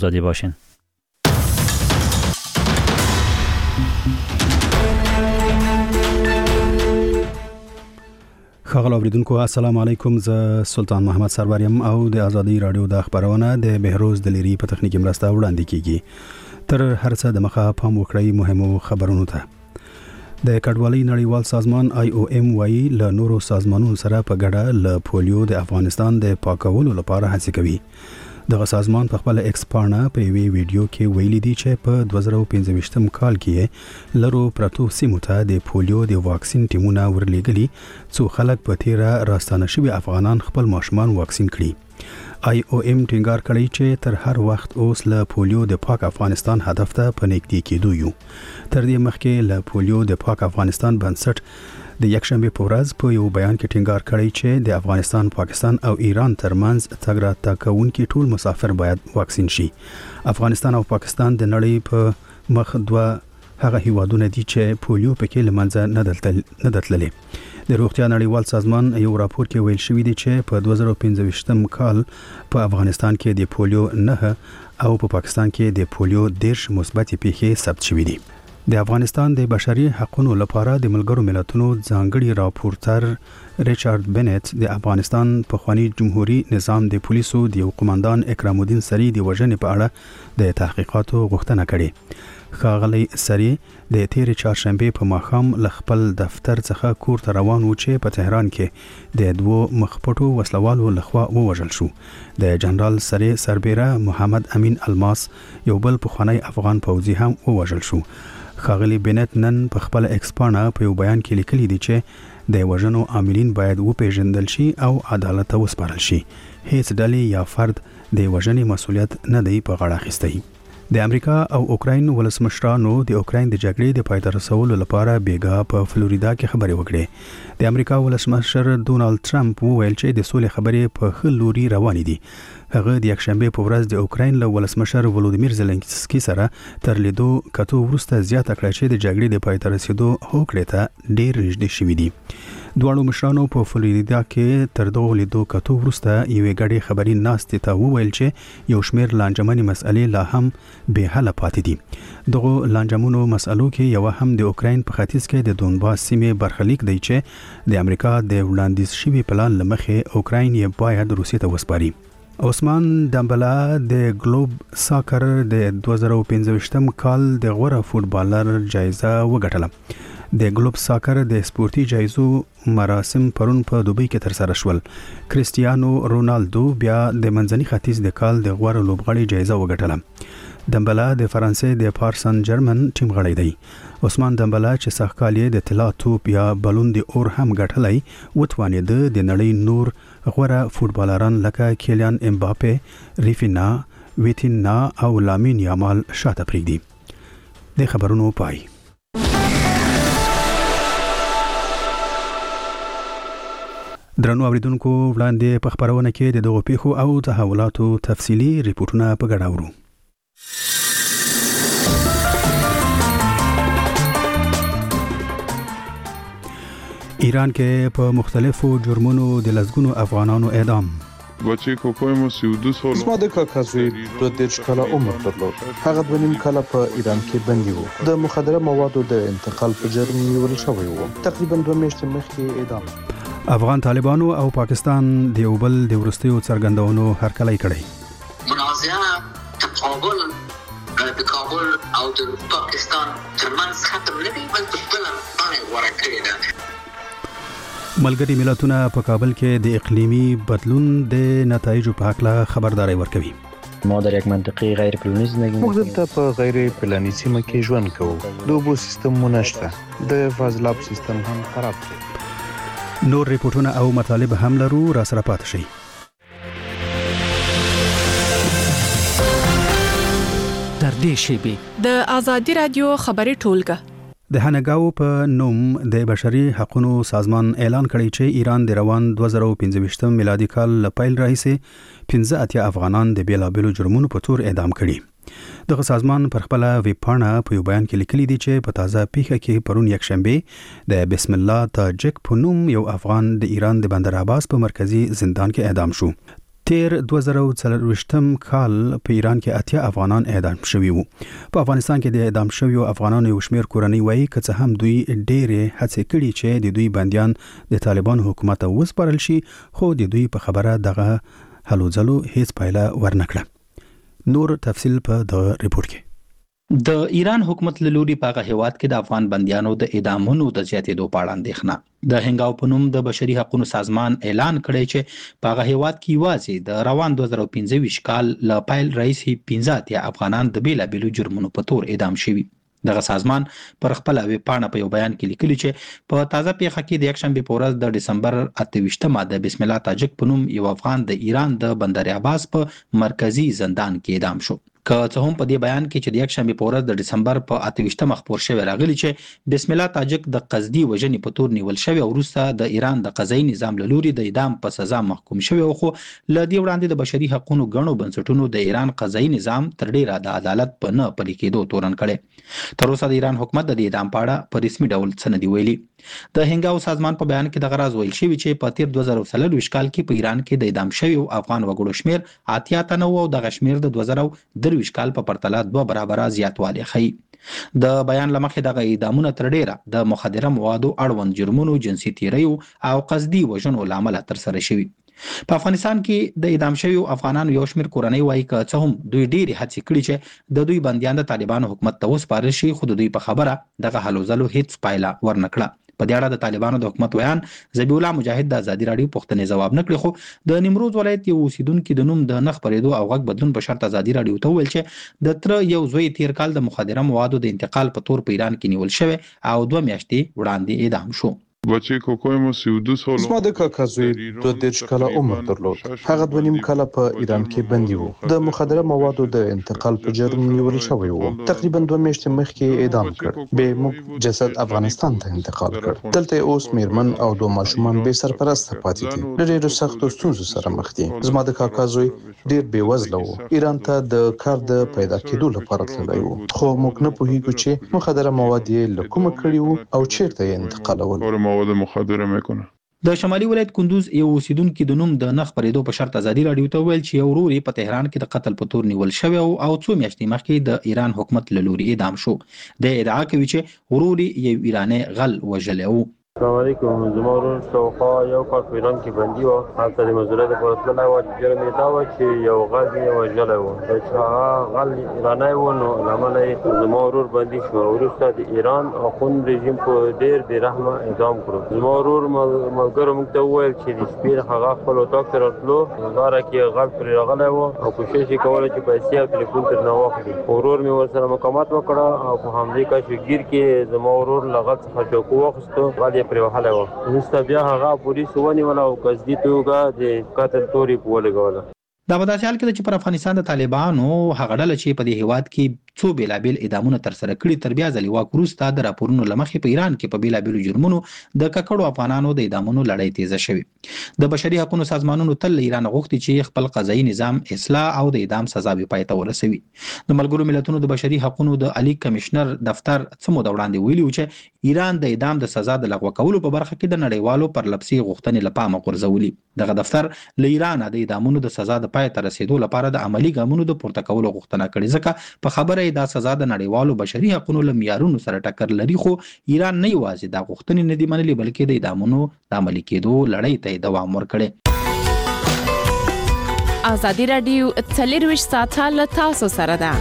زاده باشین. خغل اوریدونکو السلام علیکم. ز سلطان محمد سروریم او د ازادي رادیو د خبرونه د بهروز دلیری په تخنیکی مرسته وړاندې کیږي. تر هر څه د مخه پام وکړئ مهمو خبرونو ته. د کډوالۍ نړیوال سازمان IOM وايي له نورو سازمانونو سره په ګډه له پولیو د افغانستان د پاکولو لپاره هڅه کوي. دغه سازمان په خپل ایکس پاڼه په یوې ویډیو کې ویلي دی چې په 2015م کال کې لرو پرتو سیمو ته د پولیو د واکسین ټیمونه ورلېږلي څو خلک په تیره راستانه شوي افغانان خپل ماشومان واکسین کړي. IOM ټینګار کړی چې تر هر وخت اوس له پولیو د پاک افغانستان هدف ته په نږدې کېدو یو. تر دې مخکې له پولیو د پاک افغانستان بنسټ د یکشنبه په ورځ په یو بیان کې ټینګار کړی چې د افغانستان، پاکستان او ایران ترمنځ تګ راتګ کوونکي ټول مسافر باید واکسین شي. افغانستان او پاکستان د نړۍ په مخ دوه هغه هیوادونه دي چې پولیو پکې له منځه نه تللی. د روغتیا نړیوال سازمان یو راپور کې ویل شوی دی چې په 2015م کال په افغانستان کې د پولیو 9 او په پاکستان کې د پولیو 10 مثبت پیښې ثبت شوې دي. د افغانستان د بشري حقوقو لپاره د ملګرو ملتونو ځانګړي راپورټر ریچارډ بنت د افغانستان پخوانی جمهوریت نظام د پولیسو د یو قوماندان اکرام الدین سری د وژنې په اړه د تحقیقاتو غوښتنه کړې. ښاغلی سری د تیر چهارشنبه په ماښام له خپل دفتر څخه کور ته روان و چې په تهران کې د دوو مخپټو وسلوالو لخوا ووژل شو. د جنرال سری سربیره محمد امین الماس یو بل پخوانی افغان پوځي هم ووژل شو. ښاغلی بنت نن په خپل ایکس پاڼه په یو بیان کې لیکلي دي چې د وژنو عاملین باید وپیژندل شي او عدالت ته وسپارل شي. هیڅ ډلې یا فرد د وژنې مسؤلیت نه دی په غاړه اخیستی. د امریکا او اوکراین ولسمشرانو د اوکراین د جګړې د پای ته رسولو لپاره بیګا په فلوریدا کې خبرې وکړې. د امریکا ولسمشر ډونالد ټرمپ وویل چې د سولې خبرې په ښه لوري روانې دي. هغه د یکشنبه په ورځ د اوکراین له ولسمشر ولودیمیر زلنسکي سره تر لیدو کتو وروسته زیاته کړه چې د جګړې د پای ته رسیدو هوکړې ته ډېر نږدې شوي دي. دواړو مشرانو په فلوریدا کې تر دغه لیدو کتو وروسته یوې ګډې خبري ناستې ته وویل چې یو شمېر لانجمنې مسئلې لا هم به حل پاتې دي. دغه لانجمنو مسئلو کې یو هم د اوکراین په ختیځ کې د دونباس سیمې برخلیک دی چې د امریکا د وړاندیز شوي پلان لمخې اوکراین یې باید روسیې ته وسپاري. عثمان دمبلا د ګلوب ساکر د 2015م کال د غوره فوټبالر جایزه وګټله. د ګلوب ساکر د سپورتي جایزو مراسم پرون په دوبۍ کې تر سره شول. کریستیانو رونالدو بیا د منځني ختیځ د کال د غوره لوبغاړي جایزه وګټله. دمبلا د فرانسې د پارسن جرمن ټیم غړی دی. عثمان دمبلا چې سږ کال یې د طلا توپ یا بالون د اور هم ګټلی وتوانید د نړۍ نور غوره فوټبالران لکه کیلیان امباپه، ریفینا، ویتینا او لامین یامال شاته پریږدي. د خبرونو پای. درنو اوریدونکو وړاندې په خبرونه کې د دغو پیښو او تحولاتو تفصیلی ریپورتونه په ګډه اورو. ایران کې په مختلفو جرمونو د لسګونو افغانانو اعدام. بچی کوکویمو 32 سال اسما د کاکازوی 2 کاله عمر درلود. هغه 2.5 کاله په ایران کې بندي و. د مخدره موادو د انتقال په جرم نیول شوی و. تقریبا 2 میاشتې مخکې اعدام. افغان طالبانو او پاکستان د یو بل د وروستیو څرګندونو هرکلی کړی. منازعه تقابل د کابل او د پاکستان ترمنځ ختم نه دی بلکې بل باندې ورکړی ده. ملګري ملتونه په کابل کې د اقلیمي بدلون د نتایجو په اړه خبرداري ورکوي. ما در یک منطقه غیر پلانی زندگی موږ دلته په غیر پلانی سیمه کې ژوند کوو. د اوبو سیستم مونږ د فاضلاب سیستم هم خراب دی. نور ریپورتونه او مطالب هم لرو، را سره پات شئ. در دې شیبې د ازادي رادیو خبري ټولګه د هنګاو په نوم د بشري حقوقو سازمان اعلان کړی چې ایران د روان 2015 میلادي کال لپاره راهیسې 15 افغانان د بیلابلو جرمونو په تور اعدام کړي. دغه سازمان پر خپل ویب پاڼه په یو بیان کې لیکلي دي چې په تازه پیښه کې پرون یکشنبه د بسم الله تاجک په نوم یو افغان د ایران د بندر عباس په مرکزی زندان کې اعدام شو. تیر 2023م کال په ایران کې 80 افغانان اعدام شوي وو. په افغانستان کې د اعدام شویو افغانانو یو شمېر کورنۍ وایي که څه هم دوی ډېرې هڅې کړي چې د دوی بندیان د طالبانو حکومت ته وسپارل شي، خو د دوی په خبره دغه هلو ځلو هیڅ پایله ورنکړه. نور تفصیل په دغه ریپورت کې. د ایران حکومت له لوري په هغه هیواد کې د افغان بندیانو د اعدامونو د زیاتېدو په اړه اندېښنه د هنګاو په نوم د بشري حقوقو سازمان اعلان کړی چې په هغه هیواد کې یوازې د روان 2025 کال له پیل راهیسې 15 افغانان د بیلابیلو جرمونو په تور اعدام شوي. دغه سازمان پر خپل ویب پاڼه په یو بیان کې لیکلي چې په تازه پیښه کې د یکشنبه په ورځ د دسمبر 28مه د بسم الله تاجک په نوم یو افغان د ایران د بندر عباس په مرکزی زندان کې اعدام شو. که څه هم په دې بیان کې چې د یکشنبه په ورځ د دسمبر په 28مه خبر شوی راغلی چې بسم الله تاجک د قصدي وژنې په تور نیول شوی او وروسته د ایران د قضایي نظام له لوري د اعدام په سزا محکوم شوی، خو ل دې وړاندې د بشري حقوقو غنو بنسټونو د ایران قضایي نظام تر ډیره د عدالت په نه پلي کېدو تورن کړي. تر اوسه د ایران حکومت د اعدام په اړه په رسمي ډول څه نه دی ویلي. د هنګاو سازمان په بیان کې د غراز ویل شوی چې په تیر 2023 کال کې په ایران کې د اعدام شوی افغان وګړو شمیر 80 تنه او د غشمیر د 2023 کال په پرتله 2 برابر زیاتوالی ښيي. د بیان لمخې دغه اعدامونه تر ډیره د مخدره موادو اړوند جرمونو، جنسي تیریو او قصدي وژنو لامل تر سره شوي. په افغانستان کې د اعدام شویو افغانانو یو شمېر کورنۍ وایي که څه هم دوی ډېرې هڅې کړي چې د دوی بندیان د طالبانو حکومت ته وسپارل شي، خو د دوی په خبره دغه هلو ځلو هیڅ پایله ورنکړه. په دې اړه د طالبانو د حکومت ویان ذبیح الله مجاهد د ازادي راډیو پوښتنې ځواب نه کړی، خو د نیمروز ولایت یو اوسیدونکو د نوم د نه خبرېدو او غږ بدلون په شرط ازادي راډیو ته ویل چې د تر یو زوی تیر کال د مخدره موادو د انتقال په تور په ایران کې نیول شوی او 2 میاشتې وړاندې اعدام شو. بچی کوکوی مو 32 سال زما د کاکا زوی 2 کاله عمر درلود. هغه 2 کاله په ایران کې بندي وو. د مخدره موادو د انتقال په جرم نیول شوی وو. تقریبا 2 میاشتې مخکې اعدام کړ. به موږ جسد افغانستان ته انتقال کړ. دلته اوس میرمن او 2 ماشومان به سرپرست پاتې دي. ډېر سخت ستونزو سره مخ دي. زما د کاکا زوی ډېر بیوزله وو. ایران ته د کار د پیدا کېدو لپاره تللی وو. خو موږ نه پوهیږو چې مخدره مواد یې له کومه کړي وو او چیرته یې انتقالول. مواد مخدره میکنه. د شمالي ولایت کندوز یو اوسیدونکو د نوم د نه خبرېدو په شرط ازادي راډیو ته ویل چې یو ورور په تهران کې د قتل په تور نیول شوی او 2 میاشتې مخکې د ایران حکومت له لوري اعدام شو. د ادعا کوي چې ورور یو ایرانی غل وژلی و. السلام علیکم. زما ورور شاوخوا یو کال په ایران کې بندي و. هلته د مزدورۍ لپاره تللی و. جرم یې دا و چې یو غل یې وژلی و. چې هغه غل ایرانی و نو له امله یې زما ورور بندي شو. وروسته د ایران اخوند رژیم په ډېر بې رحمه اعدام کړو. زما ورور ملګرو موږ ته وویل چې د شپې هغه خپل اتاق ته راتلو، لاره کې غل پرې راغلی و او کوشش یې کوله چې پیسې او تلیفون ترنه واخلي. ورور مې ورسره مقاومت وکړه او په همدې کشفګیر کې زما ورور له غل څخه چاقو واخیستو، غل یې پرې وهلی و. وروسته بیا هغه پولیسو ونیوله او قصدي توګه د قتل تور یې په ولګوله. دا په داسې حال کې چې پر افغانستان د طالبانو هغه ډله چې په دې هیواد کې څو بیلابیل اعدامونه تر سره کړي تر بیا ځلې واک وروسته د راپورونو له مخې په ایران کې په بیلابیلو جرمونو د ککړو افغانانو د اعدامونو لړۍ تیزه شوې. د بشري حقوقو سازمانونو تل ایران غوښتي چې خپل قضایي نظام اصلاح او د اعدام سزا به پای ته ورسوي. د ملګرو ملتونو د بشري حقوقو د عالی کمشنر دفتر څه موده وړاندې ویلي و چې ایران د اعدام د سزا د لغوه کولو په برخه کې د نړیوالو پرلپسې غوښتنې له پامه غورځولي. دغه دفتر له ایران د اعدامونو د سزا د پای ته رسیدو لپاره د عملی ګامونو د پورته کولو غوښتنه کړې، ځکه په خبره دا سزا د نړیوالو بشري حقوقو له معیارونو سره ټکر لري. خو ایران نه یوازې دا غوښتنې نه دي منلې بلکې د اعدامونو د عملي کېدو لړۍ ته دوام ورکړي. ازادي راډیو 24 ساعته له تاسو سره ده.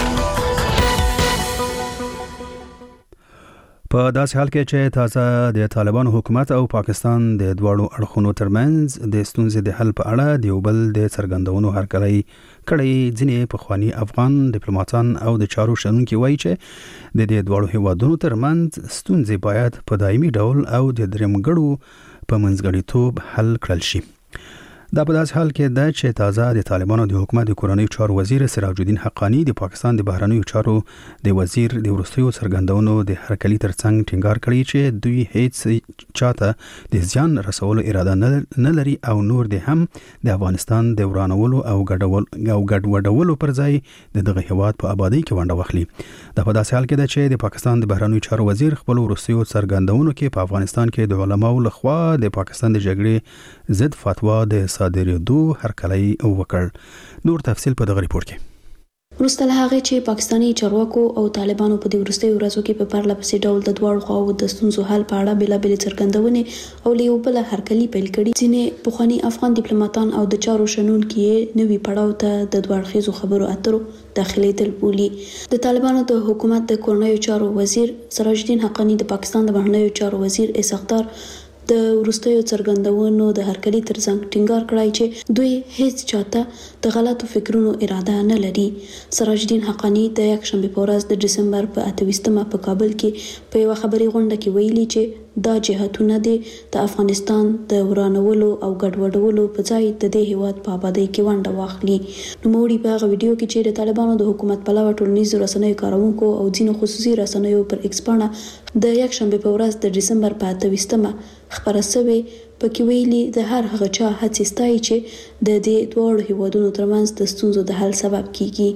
په داسې حال کې چې تازه د طالبانو حکومت او پاکستان د دواړو اړخونو ترمنځ د ستونزې د حل په اړه د یو بل د څرګندونو هرکلی کړی، ځینې پخواني افغان ډیپلوماټان او د چارو شنونکي وایي چې د دې دواړو هیوادونو ترمنځ ستونزې باید په دایمي ډول او د درېمګړو په منځګړیتوب حل کړل شي. دا په داسې حال کې ده چې تازه د طالبانو د حکومت د کورنیو چارو وزیر سراج الدین حقانی د پاکستان د بهرنیو چارو د وزیر د وروستیو څرګندونو د هرکلي ترڅنګ ټینګار کړی چې دوی هیڅ چاته د زیان رسولو اراده نه لري او نور د هم د افغانستان د ورانولو او ګډوډولو پر ځای دغه هیواد په آبادی کې ونډه واخلي. دا په داسې حال کې ده چې د پاکستان د بهرنیو چارو وزیر خپل وروستیو څرګندونو کې په افغانستان کې د علماو لخوا د پاکستان د جګړې ضد فتوا د صادرېدو هرکلی وکړ. نور تفصیل په دغه ریپورت کې. وروسته له هغې چې پاکستاني چارواکو او طالبانو په دې وروستیو ورځو کې په پرله پسې ډول د دواړو خواوو د ستونزو حل په اړه بېلابېلې څرګندونې او له یو بله هرکلي پیل کړي. ځینې پخواني افغان ډیپلوماتان او د چارو شنونکي یې نوي پړاو ته د دوه اړخیزو خبرو اترو داخلېدل بولي. د طالبانو د حکومت د کورنیو چارو وزیر سراج الدین حقانی، د پاکستان د بهرنیو چارو وزیر اسحاق دار د وروستیو څرګندونو د هرکلي ترڅنګ ټینګار کړی چې دوی هیڅ چاته د غلطو فکرونو اراده نه لري. سراج الدین حقانی د یکشنبه په ورځ د دسمبر په 28مه په کابل کې په یو خبري غونډه کې ویلي چې دا جهتونه د افغانستان د ورانولو او ګډوډولو په ځای د دې هیواد په آبادۍ کې ونډه واخلي. نوموړي په هغه ویډیو کې چې د طالبانو د حکومت پلوه ټولنیزو رسنیو کارونکو او ځینو خصوصي رسنیو پر ایکس پاڼه د یکشنبه په ورځ د دسمبر په 28مه خبره شوې، پکې ویلي د هر هغه چا هڅې ستایي چې د دې دواړو هیوادونو ترمنځ د ستونزو د حل سبب کیږي.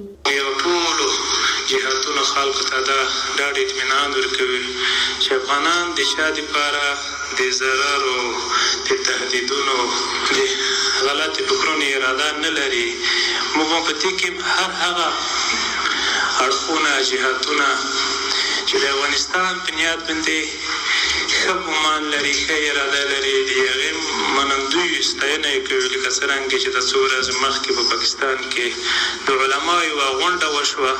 جهاتونو خلکو ته دا ډاډ اطمینان ورکوي چې افغانان د چا دپاره د ضرر او د تهدیدونو د غلطې فکرونو اراده نه لري. موږ په دې کې هر هغه اړخونه جهاتونه چې د افغانستان په نیت باندې ښه ګمان لري، ښه اراده لري، د هغې منندوی ستاینه یې کوي. لکه څرنګه چې د څو ورځې مخکې په پاکستان کې د علماو یوه غونډه وشوه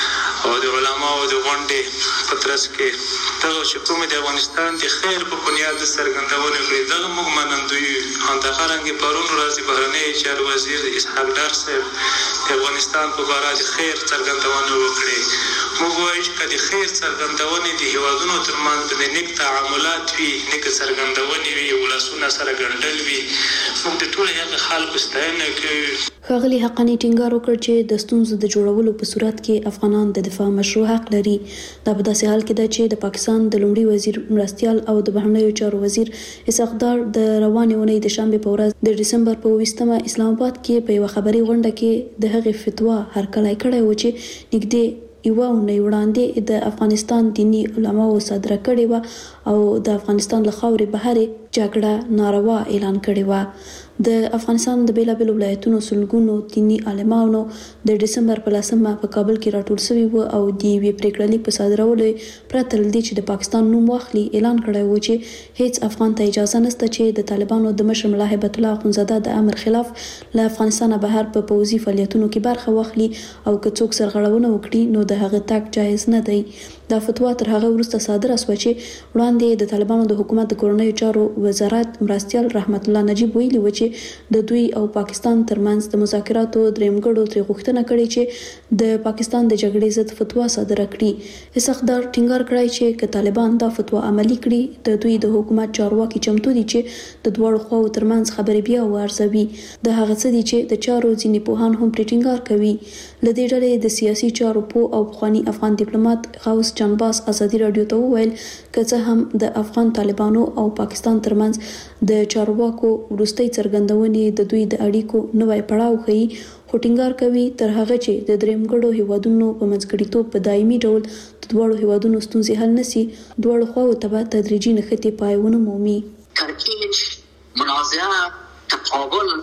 او د علماو د غونډې په ترڅ کې دغه چې کومې د افغانستان د خیر په بنیاد څرګندونې کړې، دغه موږ منندوی یو. همدغرانګې پرون ورځ د بهرنیو چارو وزیر اسحاق دار صاحب د افغانستان په باره د خیر څرګندونه وکړې. موږ وایو چې که د خیر څرګندونې د هیوادونو ترمنځ باندې نیک تعاملات وي، نیک څرګندونې وي، ولسونه سره ګنډل وي، موږ د ټولو هغه خلکو ستاینه کوو. ښاغلي حقانی ټینګار وکړ چې د ستونزو د جوړولو په صورت کې افغانان د دفاع مشروع حق لري. دا په داسې حال کې ده چې د پاکستان د لومړي وزیر مرستیال او د بهرنیو چارو وزیر اسحاق دار د روانې اونۍ د شنبه په ورځ د دسمبر په 20مه اسلام آباد کې په یو خبري غونډه کې د هغې فتوا هرکلی کړی و چې نږدې یوه اونۍ وړاندې د افغانستان دینی علماو صادره کړې وه او د افغانستان له خاورې بهرې جګړه ناروا اعلان کړې وه. د افغانستان د بیلابیلو ولایتونو سلګونو دینی عالمانو د دسمبر په 10مه په کابل کې راټول شوي وو او د یوې پریکړې لیک په صادرولو پرته له دې چې د پاکستان نوم واخلي اعلان کړی و چې هیڅ افغان ته اجازه نشته چې د طالبانو د مشر ملا هیبت الله اخندزاده د امر خلاف له افغانستان بهر په پوځي فعالیتونو کې برخه واخلي او که څوک سرغړونه وکړي نو د هغه تګ جایز نه دی. دا فتوا تر هغه وروسته صادره شوه چې وړاندې د طالبانو د حکومت د کورنیو چارو وزارت مرستیال رحمت الله نجیب ویلي و چې د دوی او پاکستان ترمنځ د مذاکراتو دریمګړو ترې غوښتنه کړې چې د پاکستان د جګړې ضد فتوا صادره کړي. اسحاق دار ټینګار کړی چې که طالبان دا فتوا عملي کړي د دوی د حکومت چارواکي چمتو دي چې د دواړو خواو ترمنځ خبرې بیا وارزوي. د هغه څه دي چې د چارو ځینې پوهان هم پرې ټینګار کوي. له دې ډلې د سیاسي چارو پوه او پخواني افغان ډیپلوماټ غوث جانباز ازادي رادیو ته وویل که څه هم د افغان طالبانو او پاکستان ترمنځ د چارواکو وروستۍ څرګندونې د دوی د اړیکو نوی پړاو ښیي، خو ټینګار کوي تر هغه چې د درېمګړو هیوادونو په منځګړیتوب په دایمي ډول د دواړو هیوادونو ستونزې حل نشي، دواړو خواو ته به تدریجي نښتې پای ونه مومي. ترکیج منازعه تقابل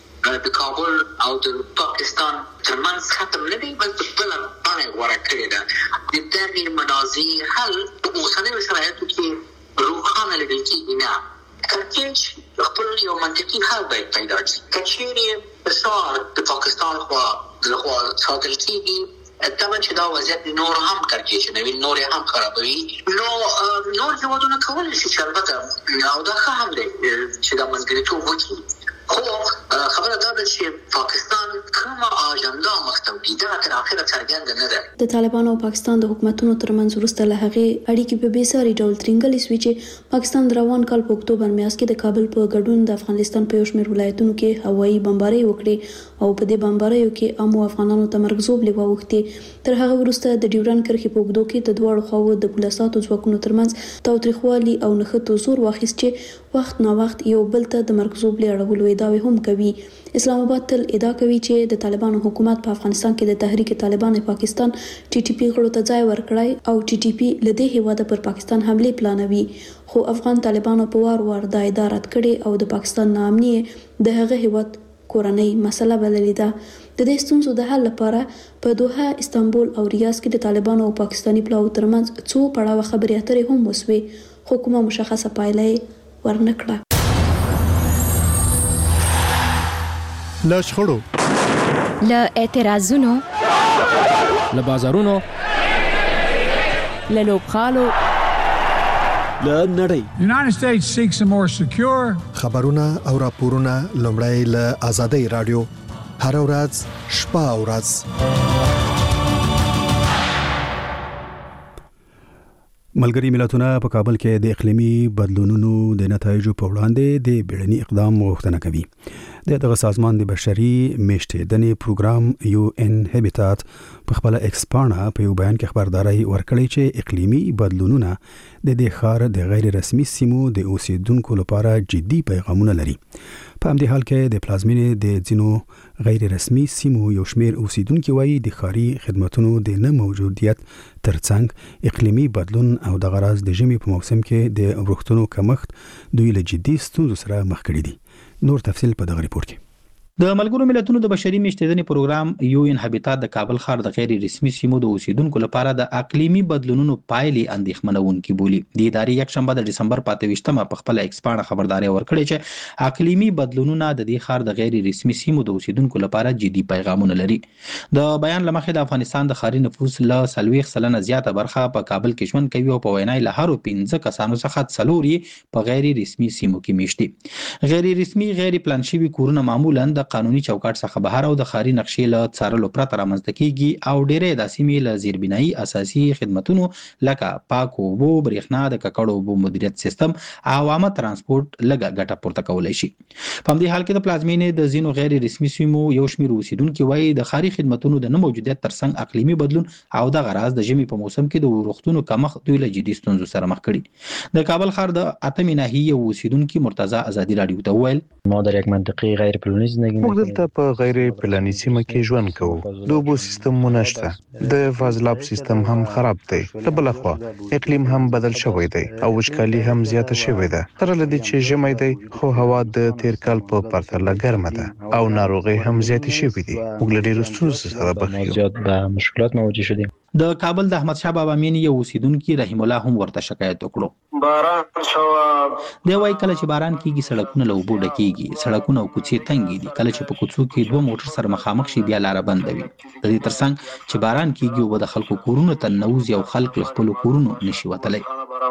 د کابل او د پاکستان ترمنځ ختم نه دی بلکې بله بڼه غوره کړې ده. د دغې منازعې حل په اوسنیو شرایطو کې روښانه لیدل کېږي نه. کړکېچ خپل یو منطقي حل باید پیدا کړي. که چیرې فشار د پاکستان لخوا ساتل کېږي طبعا چې دا وضعیت نور هم کړکېچنوي، نور هم خرابوي، نو نور هېوادونه کولی شي چې البته او دا ښه هم دی چې دا منځګړیتوب وکړي. خو خبره دا ده چې پاکستان کومه اجنډا مخته وړي دا تر اخره څرګنده نه ده. د طالبانو او پاکستان د حکومتونو ترمنځ وروسته له هغې اړیکې په بېساري ډول ترینګلې شوې چې پاکستان د روان کال په اکتوبر میاشت کې د کابل په ګډون د افغانستان په یو شمېر ولایتونو کې هوایي بمبارۍ وکړې او په دې بمباریو کې عامو افغانانو ته مرګ ژوبلې واوښتې. تر هغه وروسته د ډیورنډ کرښې په اوږدو کې د دواړو خواوو د پولیساتو ځواکونو ترمنځ تاوتریخوالي او نښتو زور واخیست چې وخت نا وخت یو بل ته د مرګ ژوبلې اړولو ادعاوې هم کوي. کوي. اسلام آباد تل ادعا کوي چې د طالبانو حکومت په افغانستان کې د تحریک طالبان پاکستان TTP غړو ته ځای ورکړی او TTP له دې هیواده پر پاکستان حمله پلانوي، خو افغان طالبانو په وار د ادارت کړي او د پاکستان نامني د هغه هیواد کورنۍ مسله بللې ده. د دې ستونزو د حل لپاره په دوحه، استانبول او ریاض کې د طالبانو او پاکستاني پلاوو ترمنځ څو پړاوه خبرې اترې هم وسوې، خو کومه مشخصه پایله ورنکړه. له شخړو، له اعتراضونو، له بازارونو، له لوبغالو، له نړۍ. United States seeks a more secure. خبرونه او راپورونه لومړی له آزادۍ رادیو هر ورځ شپه او ورځ. ملګری ملتونه په کابل کې د اقلیمي بدلونونو د نتایجو په وړاندې د بیړني اقدام غوښتنه کوي. دغه سازمان د بشري میشتېدنې پروګرام UN هابیټات په خپل ایکسپانا په یو بیان کې خبرداري ورکړې چې اقلیمي بدلونونه د دې ښار د غیر رسمي سیمو د اوسیدونکو لپاره جدي پیغامونه لري. په همدې حال کې د پلازمینې د ځینو غیر رسمي سیمو یو شمېر اوسیدونکو وایي د ښاري خدماتونو د نه موجودیت ترڅنګ اقلیمي بدلون او د غراز د ژمي په موسم کې د وروختونو کمښت دوی له جدي ستونزو سره مخ کړي دي. نور تفصیل په دغه ریپورت کې. د ملګرو ملتونو د بشري میشتېدنې پروګرام UN هابیټات د کابل ښار د غیر رسمي سیمو د اوسیدونکو لپاره د اقلیمي بدلونونو پایلې اندېښمنونکې بولي. د ادارې یکشنبه د ډسمبر 25 په خپل ایکسپانا خبرداري ورکړې چې اقلیمي بدلونونه د دې ښار د غیر رسمي سیمو د اوسیدونکو لپاره جدي پیغامونه لري. د بیان لمخې د افغانستان د ښاري نفوس له 40% زیاته برخه په کابل کې ژوند کوي او په وینای له هرو 15 کسانو څخه 4 په غیر رسمي سیمو کې میشتي. غیر رسمي غیر پلان شوي کورونه معمولا د قانوني چوکاټ څخه بهر او د ښاري نقشې له څارلو پرته رامنځته کیږي او ډېرې د سیمې له زیربنایي اساسي خدماتونو لکه پاکو اوبو، برېښنا، د ککړو اوبو مدیریت سیستم او عامه ترانسپورت لږه ګټه پورته کولی شي. په همدې حال کې د پلازمینې د ځینو غیر رسمي سیمو یو شمېر اوسیدونکي وایي د ښاري خدماتونو د نه موجودیت ترڅنګ اقلیمي بدلون او د غراز د ژمي په موسم کې د وروختونو کمښت دوی له جدي ستونزو سره مخ کړي. د کابل ښار د اتمې ناحیې اوسیدونکي مرتضی آزادي رادیو ته وویل ما در یک منطقه غیر پلانی زندگی موږ دلته په غیر پلاني سیمه کې ژوند کوو. د اوبو سیستم مو نشته، د فاضلاب سیستم هم خراب دی، له بله خوا اقلیم هم بدل شوی دی او وچکالي هم زیاته شوې ده. سره له دې چې ژمی دی خو هوا د تیر کال په پرتله ګرمه ده او ناروغۍ هم زیاتې شوې دي. موږ له ډېرو ستونزو سره مخ یو. زیات به مشکلات مواجه شدیم. د کابل د احمد شاه بابا مینې یو اوسیدونکي رحیم الله هم ورته شکایت وکړو. باران شوه. دی وايي کله چې باران کیږي سړکونه له اوبو ډکیږي، سړکونه او کوڅې تنګې دي. کله چې په کوڅو کې 2 موټر سره مخامخ شي بیا لاره بنده وي. د دې ترڅنګ چې باران کیږي او د خلکو کورونو ته نوځي او خلک له خپل کورونو نشي وتلی.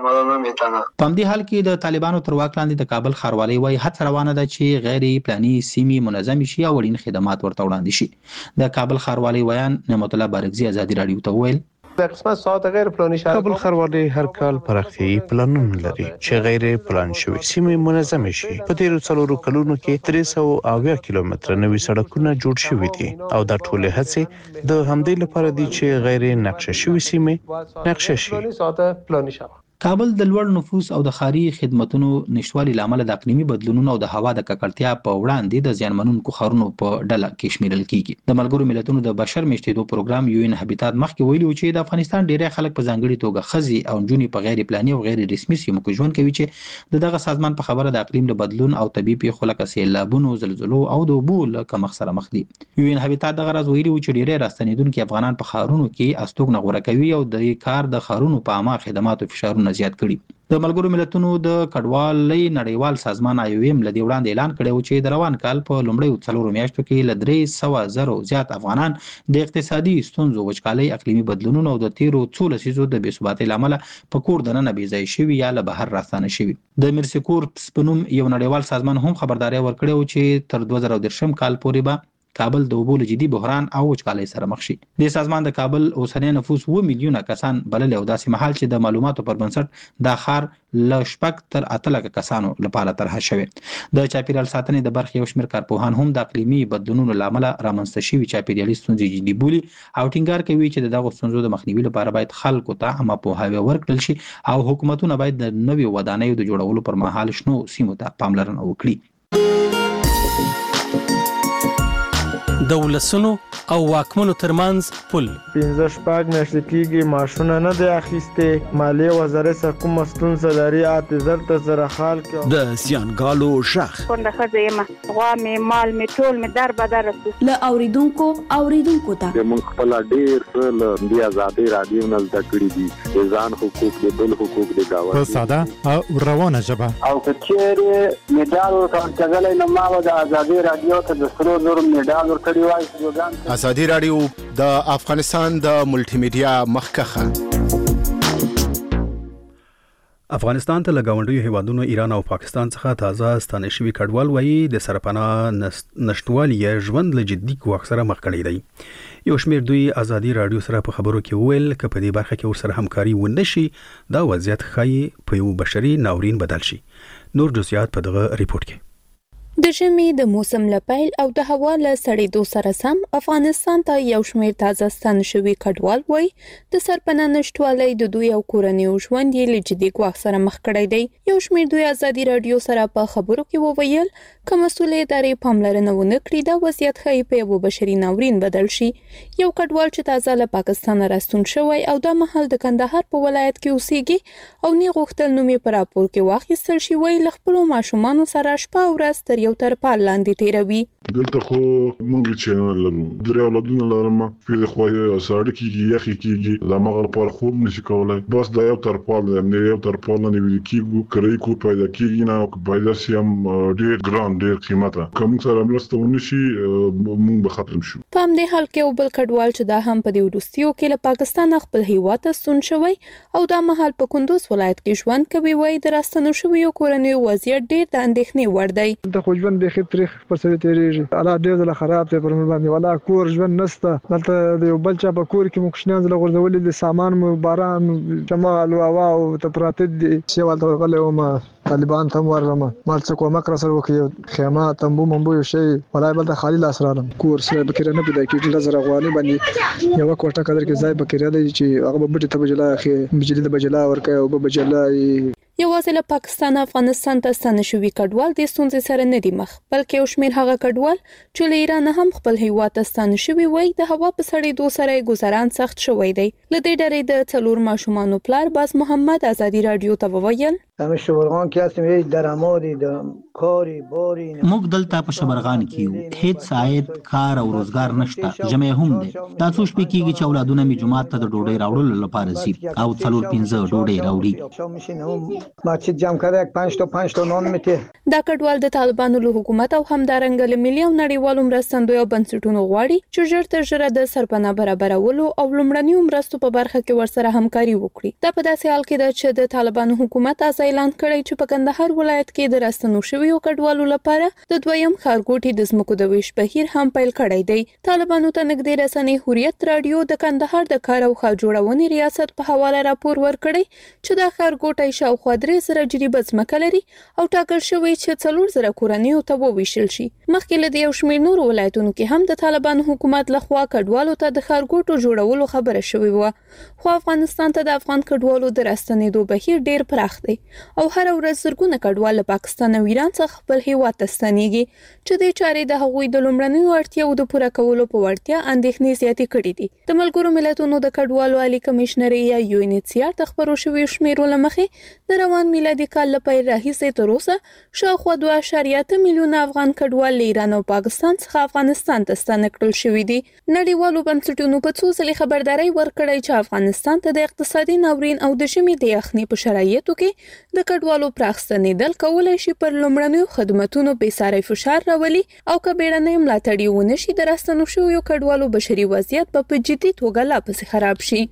په همدې حال کې د طالبانو تر واک لاندې د کابل ښاروالۍ وايي هڅه روانه ده چې غیر پلاني سیمې منظم شي او اړین خدمات ورته وړاندې شي. د کابل ښاروالۍ ویان نعمت الله بارکزي آزادي رادیو ته وویل د قسمت ساعت غیر پلاني شهر کابل ښاروالۍ هر کال پراختیايي پلانونه لري چې غیر پلان شوي سیمې منظم شي. په تیرو 4 کلونو کې 380 کیلومتره نوي سړکونه جوړ شوي دي او دا ټولې هڅې د همدې لپاره دي چې غیر نقشه شوي سیمې نقشه شي. کابل د لوړ نفوس او د ښاري خدماتونو نشټوالي لامل د اقلیمي بدلونونو او د هوا د ککړتیا په وړاندې د زیانمنونکو ښارونو په ډله کې شمیرل کیږي. د ملګرو ملتونو د بشر میشتېدو پروګرام UN هابیټات مخکې ویلي و چې د افغانستان ډیری خلک په ځانګړي توګه ښځې او نجونې په غیر پلاني او غیر رسمي سیمو کې ژوند کوي چې دغه سازمان په خبره د اقلیم د بدلون او طبیعي پیښو لکه سیلابونو، زلزلو او د اوبو له کمښت سره مخ دي. UN هابیټات دغه راز ویلي و چې ډیری راستنیدونکي افغانان په ښارونو کې استوګنه غوره کوي او د کار د ښارونو په عامه خدماتو فشارونه زیات کړي. د ملګرو ملتونو د کډوالۍ نړیوال سازمان IOM له دې وړاندې اعلان کړی و چې د روان کال په لومړیو 4 میاشتو کې له 300,000 زیات افغانان د اقتصادي ستونزو، وچکالۍ، اقلیمي بدلونونو او د تیرو 2 لسیزو د بې ثباتۍ له امله په کور دننه بې ځای شوي یا له بهر راستانه شوي. د میرسیکورپس په نوم یو نړیوال سازمان هم خبرداری ورکړی و چې تر 2030 کال پورې به کابل د اوبو له جدي بحران او وچکالۍ سره مخ شي. د سازمان د کابل اوسنی نفوس 2 میلیونه کسان بلل او داسې مهال چې د معلوماتو پر بنسټ دا ښار له 6 تر 8 لکه کسانو لپاره طرح شوی. د چاپیریال ساتنې د برخې یو شمېر کارپوهان هم د اقلیمي بدلونونو لامل رامنځته شوي چاپیریالي ستونزې جدي بولي او ټینګار کوي چې دغه ستونزو د مخنیوي لپاره باید خلکو ته عامه پوهاوی ورکړل شي او حکومتونه باید د نویو ودانیو د جوړولو پر مهال شنو سیمو ته پاملرنه وکړي. د ولسونو او واکمنو ترمنځ پل 15 میاشتې کېږي ماشونه نه دی اخیسته مالیه وزارت سره کوم ستونزه لري اعتذار ته سره حال کې د زیانګالو شخ څنګه خزه ما غوا می مال می ټول می در بدر له اوریدونکو ته موږ خپل ډیر له دی آزادي رادیو نه زده کړی دي ځان حقوق دي بل حقوق دي دا په ساده او روانه ژبه او کچېره میډال ورکړل نو ما د آزادي رادیو ته د سرو زر میډال ورکړی وای آزادي رادیو د افغانستان د ملټي میډیا مخکخه افغانستان ته لګاونډیو هیوادونو ایران او پاکستان څخه تازه ستانه شوی کډوال وایي د سرپناه نشټوالي ژوند له جدي ګواښ سره مخ کړی دی یو شمېر دوی آزادي رادیو سره په خبرو کې ویل چې په دې برخه کې ورسره همکاري ونشي دا وضعیت ښایي په یو بشري ناورین بدل شي نور جزئیات په دغه ریپورت کې د ژمي د موسم لپیل او د هوا له سړېدو سره سم افغانستان ته یو شمېر تازه ستانه شوي کډوال وایي د سرپناه نشټوالۍ د دوی او کورنیو ژوند یې له جدي ګواښ سره مخ کړی دی یو شمېر دوی آزادي رادیو سره په خبرو کې وویل که مسؤلې ادارې پاملرنه ونه کړي دا وضعیت ښایي په یو بشري ناورین بدل شي یو کډوال چې تازه له پاکستانه راستون شوی او دا مهال د کندهار په ولایت کې اوسېږي او نه غوښتل نوم یې په راپور کې واخیستل شي وایي له خپلو ماشومانو سره شپه او ورځ تر یو ترپال لاندې تیروي دلته خو موږ چې نه لرو درې اولادونه لرم په خو ساړه کېږي یخي کېږي لا مغل پر خوب نشي کولای بس دا یو ترپال نه یو ترپال نه ویل کېږي کړی کو پیدا کېږي نه او پیدا سیم ډېر ګران ډېر قیمته کوم سره مرسته ونشي موږ به ختم شو په همدې حال کې یو بل کډوال چې دا هم په دې وروستیو کې له پاکستان خپل هیواد ته ستون شوی او دا مهال په کندوز ولایت کې ژوند کوي وایي د راستنو شویو کورنیو وضعیت ډېر د اندېښنې وړ دی د خو ژوند به خطر پر سره تیریږي الله ډېر زله خراب دی پر باندې ولا کور ژوند نسته دلته د یو بل چا په کور کې مخشنان زله غورځولې د سامان مو باران شمال او هوا او تپرات دي چې ولته غلې ما طالبان ته ورلم مال څه کومه کړ سره وکي خیمه تنبو منبو یو شی ولای بل ته خالی لاس رالم کور سره بکره نه پیدا کیږي لزر غواني باندې یو کوټه قدر کې ځای بکره دی چې هغه به ته بجلا اخی بجلی د بجلا ورکه او به بجلا یوازې له پاکستان افغانستان ته ستانه شوي کډوال د ستونزې سره نه دي مخ بلکې یو شمېر هغه کډوال چې له ایران هم خپل هیواد ته ستانه شوي وایي د هوا په سړېدو سره ګذران سخت شوی دی له دې ډلې د څلور ماشومانو پلار باز محمد آزادي رادیو ته وویل شبرغان کې اسمه درآمدي د کاري بوري موږ دلته په شبرغان کې یو هیڅ عاید کار او روزګار نشته جمع هم دي دا څو شپې کېږي چې اولادونه می جمعات ته د ډوډۍ راوړلو لپاره ځي او څلور 15 ډوډۍ راوړي ماچ جام کړه 5 تا نون میته دا کډوال د طالبانو له حکومت او همدارنګ له ملي او نړیوالو مرستندویو بنسټونو غواړي چې ژر تر ژره د سرپناه برابرولو او لومړنیو مرستو په برخه کې ورسره همکاري وکړي دا په داسې حال کې ده چې د طالبانو حکومت اعلان کړی چې په کندهار ولایت کې د راستنو شویو کډوالو لپاره د دویم ښارګوټي د ځمکو د ویش بهیر هم پیل کړی دی طالبانو ته نږدې رسنۍ حریت رادیو د کندهار د کار او ښار جوړونې ریاست په حواله راپور ورکړی چې دا ښارګوټی شاوخوا 3,000 جریبه ځمکه لري او ټاکل شوی چې 4,000 کورنیو ته وویشل شي مخکې له دې یو شمېر نورو ولایتونو کې هم د طالبانو حکومت لخوا کډوالو ته د ښارګوټو جوړولو خبره شوې وه خو افغانستان ته د افغان کډوالو د راستنېدو بهیر ډېر پراخ دی او هر ورځ زرګونه کډوال له پاکستان او ایران څخه خپل هیواد ته ستنېږي چې د چارې د هغوی د لومړنیو اړتیاو د پوره کولو په وړتیا اندېښنې زیاتې کړې دي د ملګرو ملتونو د کډوالو عالی کمشنري یا UNHCR د خبرو شویو شمیرو له مخې د روان میلادي کال له پیل راهیسې تر اوسه شاوخوا 2.8 میلیونه افغان کډوال له ایران او پاکستان څخه افغانستان ته ستانه کړل شوي دي نړیوالو بنسټونو په څو ځلې خبرداري ورکړې چې افغانستان ته د اقتصادي ناورین او د ژمي د یخنۍ په شرایطو کې د کډوالو پراخ ستنېدل کولای شي پر لومړنیو خدماتو بې ساري فشار راولي او که بیړنۍ ملاتړ ونه شي د راستنو شویو کډوالو بشري وضعیت په جدي توګه لا پسې خراب شي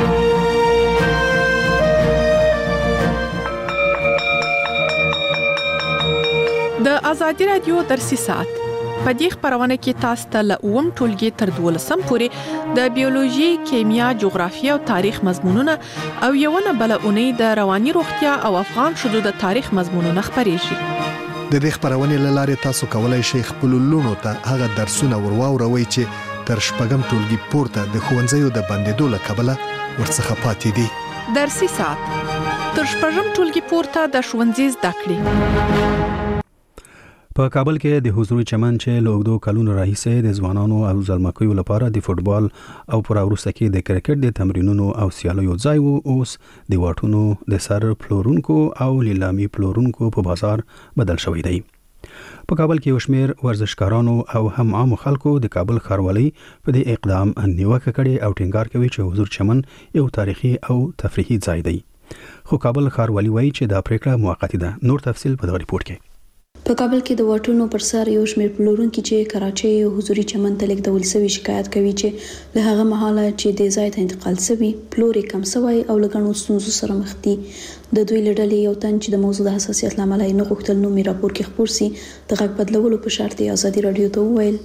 د ازادي رادیو درسي ساعت په دې خبرونه کې تاسو ته له اوم ټولګي تر 12 پورې د بیولوژي، کیمیا، جغرافیه او تاریخ مضمونونه او یو نه بل اونۍ د رواني روغتیا او افغان شذو د تاریخ مضمونونه خبرېږي د دې خبرونه لاره تاسو کولای شئ خپل لونو ته هغه درسونه ورواوروي چې تر شپږم ټولګي پورته د ښوونځیو د بندیدو له کبله ورڅخه پاتې دي درسي ساعت تر شپږم ټولګي پورته د ښوونځي زده کړې په کابل کې د حضوري چمن چې له اوږدو کلونو راهیسې د ځوانانو او زلمکیو لپاره د فوتبال او پر وروسته کې د کرکټ د تمرینونو او سیالیو ځای وو، اوس د واټونو د سر پلورونکو او لیلامي پلورونکو په بازار بدل شوی دی. په کابل کې یو شمېر ورزشکارانو او هم عام خلکو د کابل ښاروالۍ په دې اقدام نیوکه کړې او ټینګار کوي چې حضور چمن یو تاریخي او تفریحي ځای دی. خو کابل ښاروالۍ وایي چې دا پریکړه موقتی ده. نور تفصیل په دغه ریپورت کې. په کابل کې د واټونو پر سر یو شمېر پلورونکي چې کراچۍ او حضوري چمن ته لیږدول شوي شکایت کوي چې له هغه مهاله چې د ځای ته انتقال شوی پلور کم شوی او له ګڼو ستونزو سره مخ دي. د دوی له ډلې یو تن چې د موضوع د حساسیت له امله نه غوښتل نوم یې راپور کې خپور سي د غږ بدلولو په شرط یې ازادي راډیو ته وویل.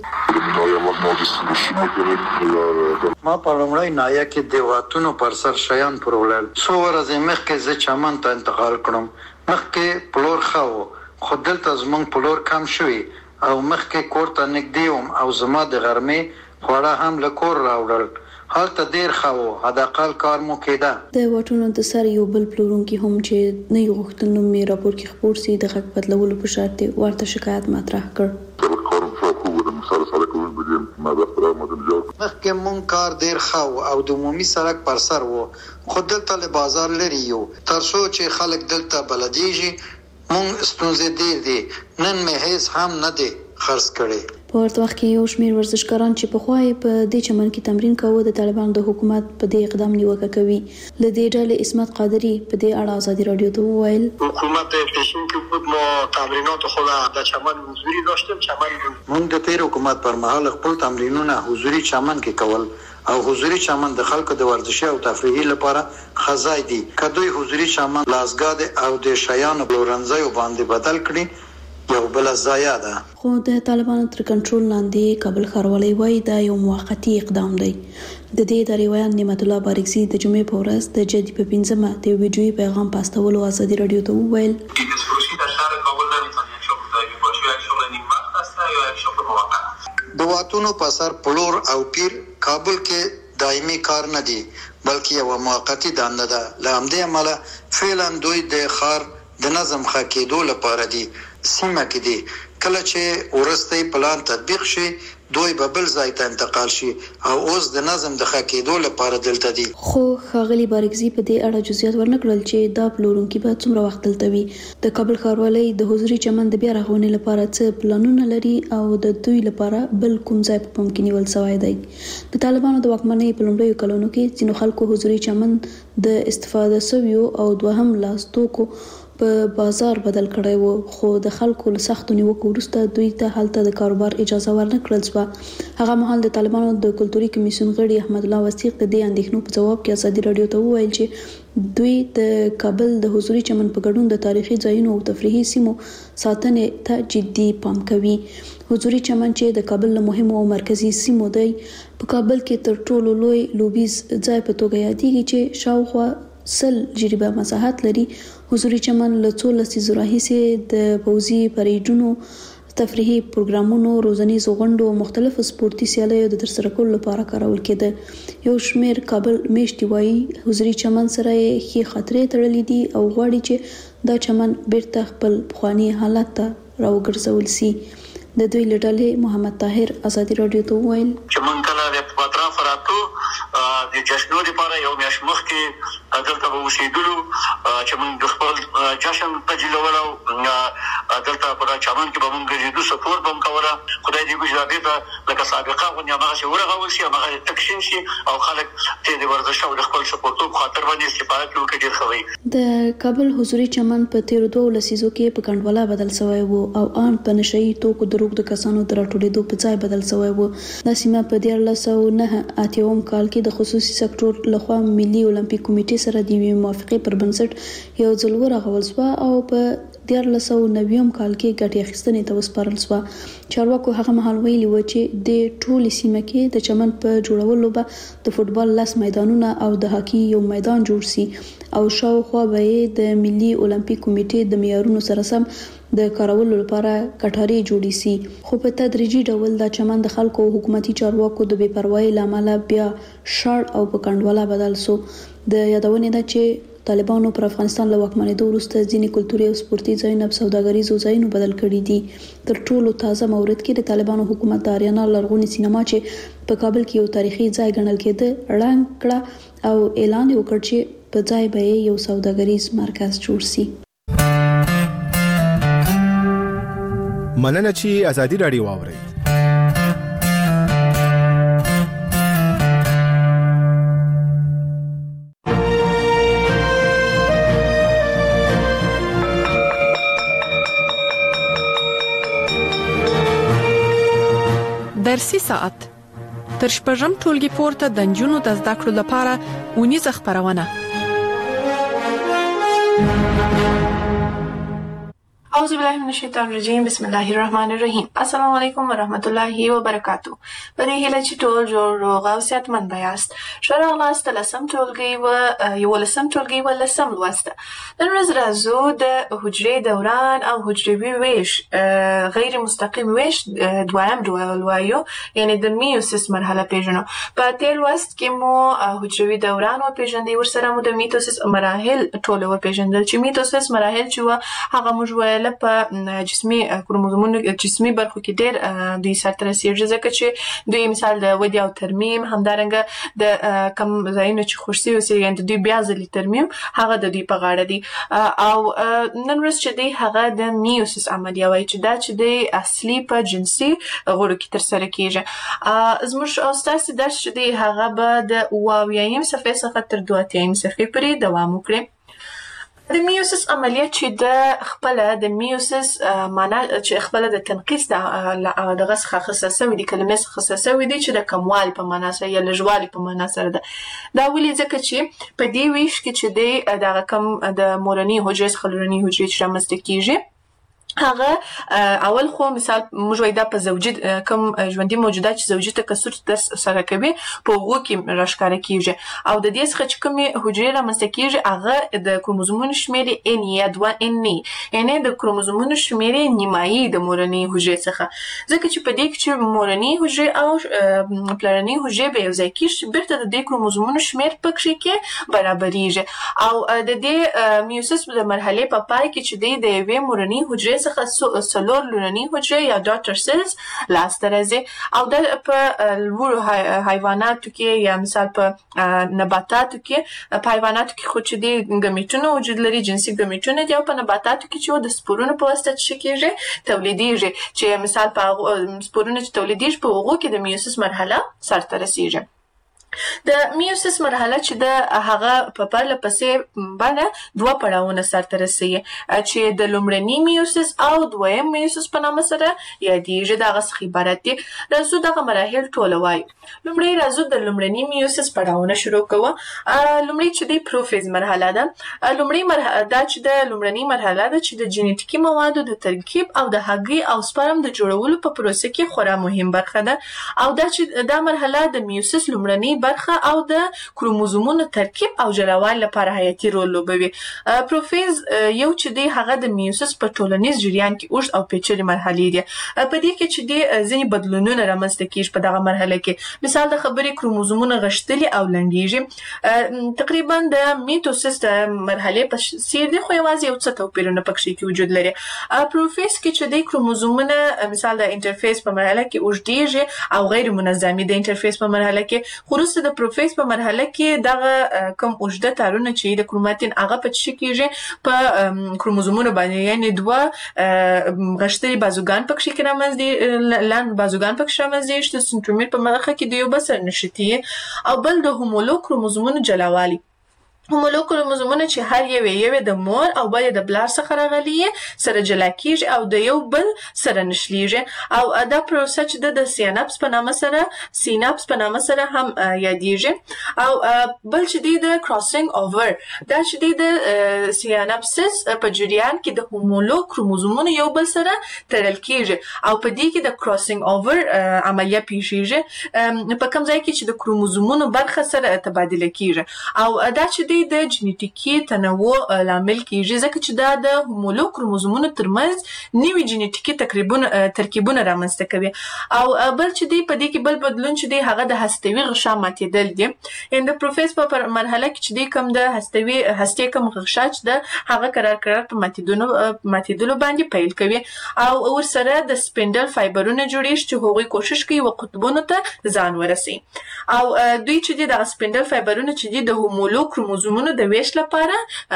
ما په لومړی ناحیه کې د واټونو پر سر شیان پلورل، څو ورځې مخکې زه چمن ته انتقال کړم. مخکې پلور ښه و، خو دلته زمونږ پلور کم شوی او مخکې کور ته نږدې وم او زما د غرمې خواړه هم له کور راوړل. هلته ډېر ښه و، حداقل کار مو کېده. د واټونو د سر یو بل پلورونکي هم چې نه یې غوښتل نوم یې راپور کې خپور سي د غږ بدلولو په شرط یې ورته شکایت مطرح کړ. مخکې مونږ کار ډېر ښه و او د عمومي سړک پر سر و، خو دلته له بازار لري یو، تر څو چې خلک دلته بلدیږي. مونږ ستونزې ډېر دي، نن مې هیڅ هم نه دی خرڅ کړی. په ورته وخت کې یو شمېر ورزشکاران چې پخوا یې په دې چمن کې تمرین کاوه د طالبانو د حکومت په دې اقدام نیوکه کوي. له دې ډلې عصمت قادري په دې اړه ازادي راډیو ته وویل حکومت تصمیم که بود ما تمرینات خود در چمن حضوری داشتیم. مونږ د تیر حکومت پر مهال خپل تمرینونه حضوری چمن کې کول او حضوری چمن د خلکو د ورزشي او تفریحي لپاره خزای دي. کدوې حضوری چمن لازګاد او د شیانو پلورنځي باندې بدل کړي یو بل ضایع ده. خو د طالبانو تر کنټرول لاندې کابل ښاروالۍ وایي دا یو موقتی اقدام دی. د دې د روایت نعمت الله بارکزي د جمعې په ورځ د جدي په 15مه د ویډیوي پیغام پاستولو ازادي راډیو ته وویل د واټونو په سر پلور او پیر کابل کې دایمي کار نه دی بلکې یو موقتی دنده ده. له همدې امله فعلا دوی د ښار د نظم ښه کېدو لپاره دي سیمه کې دي. کله چې ورستۍ پلان تطبیق شي دوی به بل ځای ته انتقال شي او اوس د نظم د ښه کېدو لپاره دلته دي. خو ښاغلي بارکزي په دې اړه جزئیات ورنکړل چې دا پلورونکي به څومره وخت دلته وي. د کابل ښاروالۍ د حضوري چمن د بیا رغونې لپاره څه پلانونه لري او د دوی لپاره بل کوم ځای په پام کې نیول شوی دی. د طالبانو د واکمنۍ په لومړیو کلونو کې ځینو خلکو حضوري چمن د استفاده شویو او دوهم لاس توکو په بازار بدل کړی وو، خو د خلکو له سختو نیوکو وروسته دوی ته هلته د کاروبار اجازه ورنکړل شوه. هغه مهال د طالبانو د کلتوري کمیسیون غړي احمد الله وثیق د دې اندېښنو په ځواب کې ازادي راډیو ته وویل چې دوی د کابل د حضوري چمن په ګډون د تاریخي ځایونو او تفریحي سیمو ساتنې ته جدي پام کوي. حضوري چمن چې د کابل له مهمو او مرکزي سیمو دی په کابل کې تر ټولو لوی لوبیز ځای په توګه یادېږي چې شاوخوا 100 جریبه مساحت لري. حضوري چمن له 14 لسیزو راهیسې د پوځي پریډونو، تفریحي پروګرامونو، روزنیزو غونډو او مختلفو سپورتي سیالیو د ترسره کولو لپاره کارول کېده. یو شمېر کابل میشتي وایي حضوري چمن سره یې ښې خاطرې تړلې دي او غواړي چې دا چمن بیرته خپل پخواني حالت ته راوګرځول سي. د دوی له ډلې محمد طاهر ازادي راډیو ته وویل چې مونږ کله د اطراف راتو د جشنو لپاره یو میاشت مخکې دلته به اوسېدلو چې مونږ د خپل جشن تجلولو دلته په چمن کې به مونږ ګرځېدو، سپورت به مو کوله. خدای دې وکړي دا بیرته لکه سابقه غوندې هماغسې ورغول شي، هماغسې تکشین شي او خلک چې د ورزش او د خپل سپورتوب خاطر باندې استفاده کړي وکړي ډېر ښه وي. د کابل حضوري چمن په تیرو 2 لسیزو کې په کنډواله بدل شوی و او ان په نشهیي توکو د روغ د کسانو د راټولېدو په ځای بدل شوی و. دا سیمه په 1989 کال کې د خصوصي سکتور لخوا ملي اولمپیک کمیټې سره د یوې موافقې پر بنسټ یو ځل ورغول شوه او په 1990 کال کې ګټې اخیستنې ته وسپارل شوه. چارواکو هغه مهال ویلي و چې د ټولې سیمه کې د چمن په جوړولو به د فوټبال 10 میدانونه او د هاکي یو میدان جوړ شي او شاوخوا به یې د ملي اولمپیک کمیټې د معیارونو سره سم د کارولو لپاره کټاري جوړې شي. خو په تدریجي ډول دا چمن د خلکو او حکومتي چارواکو د بې پروايي لامل بیا شړ او په کنډواله بدل شو. د یادونې ده چې طالبانو پر افغانستان له واکمنېدو وروسته ځینې کلتوري او سپورتي ځایونه په سوداګریزو ځایونو بدل کړي دي. تر ټولو تازه مورد کې د طالبانو حکومت د آریانا لرغونې سینما چې په کابل کې یو تاریخي ځای ګڼل کېده ړنګ کړه او اعلان وکړ چې په ځای به یو سوداګریز مرکز جوړ شي. مننه چې ازادي راډیو واوري. درسي ساعت تر شپږم ټولګي پورته د نجونو د زده کړو لپاره اونیزه خپرونه. اعوذ بالله من الشیطان الرجیم بسم الله الرحمن الرحیم. السلام علیکم ورحمت الله وبرکاتو. په دې هیله چې ټول جوړ روغ او صحتمند یاست. ښه راغلاست لسم ټولګي و یولسم ټولګي و لسم لوست. نن ورځ راځو د حجرې دوران او حجروي ویش غیر مستقیم ویش دویم ډول وایو، یعنی د میوسیس مرحله پیژنو. په تیر لوست کې مو حجروي دوران و پیژندې، ورسره مو د میتوسیس مراحل ټول و پیژندل چې میتوسیس مراحل چې هغه موږ ویل په جسمي کروموزومونو جسمي برخو کې ډېر دوی سرته رسیږي، ځکه چې دوی مثال د ودې او ترمیم، همدارنګه د کم ځایونو چې خوشي اوسي یعنې دوی بیا ځلې ترمیم هغه د دوی په غاړه دي. او نن ورځ چې دی هغه د میوسیس عملیه وایي چې دا چې دی اصلي په جنسي غړو کې ترسره کیږي. زموږ او ستاسو درس چې دی هغه به د اوویایم صفحې څخه تر 82 صفحې پورې دوام وکړي. د میوسیس عملیه چې د خپل د میوسیس معنا چې خپل د تنقیص د دغه څخه خصصه وي، د کلمې څخه خصصه وي چې د کموال په معنا سره یا لږوالي په معنا سره ده. دا ولې ځکه چې په دې ویش کې چې د دغه کم د مورني حجرې څخه لورني حجرې چې رامنځته کیږي هغه اول خو مثال موږ وایو دا په زوجي کوم ژوندۍ موجودات چې زوجي تکثر سره کوي په هغو کې راښکاره کیږي، او د دې څخه چې کومې حجرې رامنځته کیږي هغه د کروموزومونو شمېر ان یا 2 یعنې د کروموزومونو شمېر نیمایي د مورنۍ حجرې څخه، ځکه چې په دې کې چې مورنۍ حجرې او پلرنۍ حجرې به یو ځای کیږي بیرته د دې کروموزومونو شمېر پکې کې برابرېږي. او د دې میوسیس د مرحلې په پای کې چې د یوې مورنۍ حجرې څخه څلور لورنۍ حجرې یا ډاټر سیلز لاسته راځي. او د په لوړو حیواناتو کې یا مثال په نباتاتو کې په حیواناتو کې خو چې د ګمیټونو وجود لري، جنسي ګمیټونه دي، او په نباتاتو کې چې د سپورونو په واسطه څه کېږي تولیدېږي، چې مثال په سپورونه چې تولیدېږي په هغو کې د میوسیس مرحله سرته رسیږي. د میوسیس مرحله چې د هغه په پرله پسې باندې دوه پړاوونه سرته رسوي چې د لومړني میوسیس او دویم میوسیس په نامه سره یادېږي. دغه څخه عبارت دي. راځو دغه مراحل ټول وایو. لومړی راځو د لومړني میوسیس پړاوونه شروع کوو. لومړی چې د پروفیز مرحله ده. لومړی مرحله دا چې د لومړني مرحله ده چې د جینیټیکي موادو د ترکیب او د هګۍ او سپرم د جوړولو په پروسه کې خورا مهم برخه ده. او دا چې دا مرحله د میوسیس لومړني برخه او د کروموزومونو ترکیب او جلاوالي لپاره حیاتي رول لوبوي. پروفیز یو چې دی هغه د میوسیس په ټولنیز جریان کې اوږد او پیچلې مرحلې دي. په دې کې چې دی ځینې بدلونونه رامنځته کیږي په دغه مرحله کې. مثال د خبرې کروموزومونه غښتلي او لنډیږي. تقریبا د میټوسیس د مرحلې په څیر دي، خو یوازې یو څه توپیرونه پکې کې وجود لري. پروفیز کې چې دی کروموزومونه مثال د انټرفیس په مرحله کې اوږدیږي او غیر منظمي د انټرفیس په مرحله کې، خو وروسته د پروفیز په مرحله کې دغه کوم اوږده تارونه چې د کروماتین هغه په څه کېږي په کروموزومونو باندې، یعنې دوه غښتلي بازوګان پکې کې رامنځته لاندې بازوګان پکې رامنځته چې د سنترومیر په برخه کې د یو بل سره نښتي، او بل د هومولو کروموزومونو جلاوالي. هومولو کروموزومونه چې هر یو د مور او بل د بلار څخه راغلي سره جلا کیږي او د یو بل سره نښلیږي. او دا پروسه چې د سیناپس په نامه سره هم یادېږي. او بل چې دی د کراسینګ اوور، دا چې دی د سیناپسس په جریان کې د هومولو کروموزومونه یو بل سره تړل کیږي، او په دې کې د کراسینګ اوور عملیه پیښیږي په کوم ځای کې چې د کروموزومونو برخه سره تبادله کیږي. او دا چې دی د جنټیکي تنوع لامل کیږي ځکه چې دا د هومولوګ کروموزومونو ترمنځ نوي جنټیکي ترکیبونه رامنځته کوي. او بل چې دی په دې کې بل بدلون چې دی هغه د هستوي غشا ماتېدل دي. د پروفیز په مرحله کې چې دی کوم د هستې کوم غشا چې ده هغه قرار په ماتېدلو باندې پیل کوي او ورسره د سپینډل فایبرونه جوړیږي چې هغوی کوشش کوي و قطبونو ته ځان ورسي. او دوی چې دی د سپینډل فایبرونه چې دی د هومولوګ کروموزومونو د ویش لپاره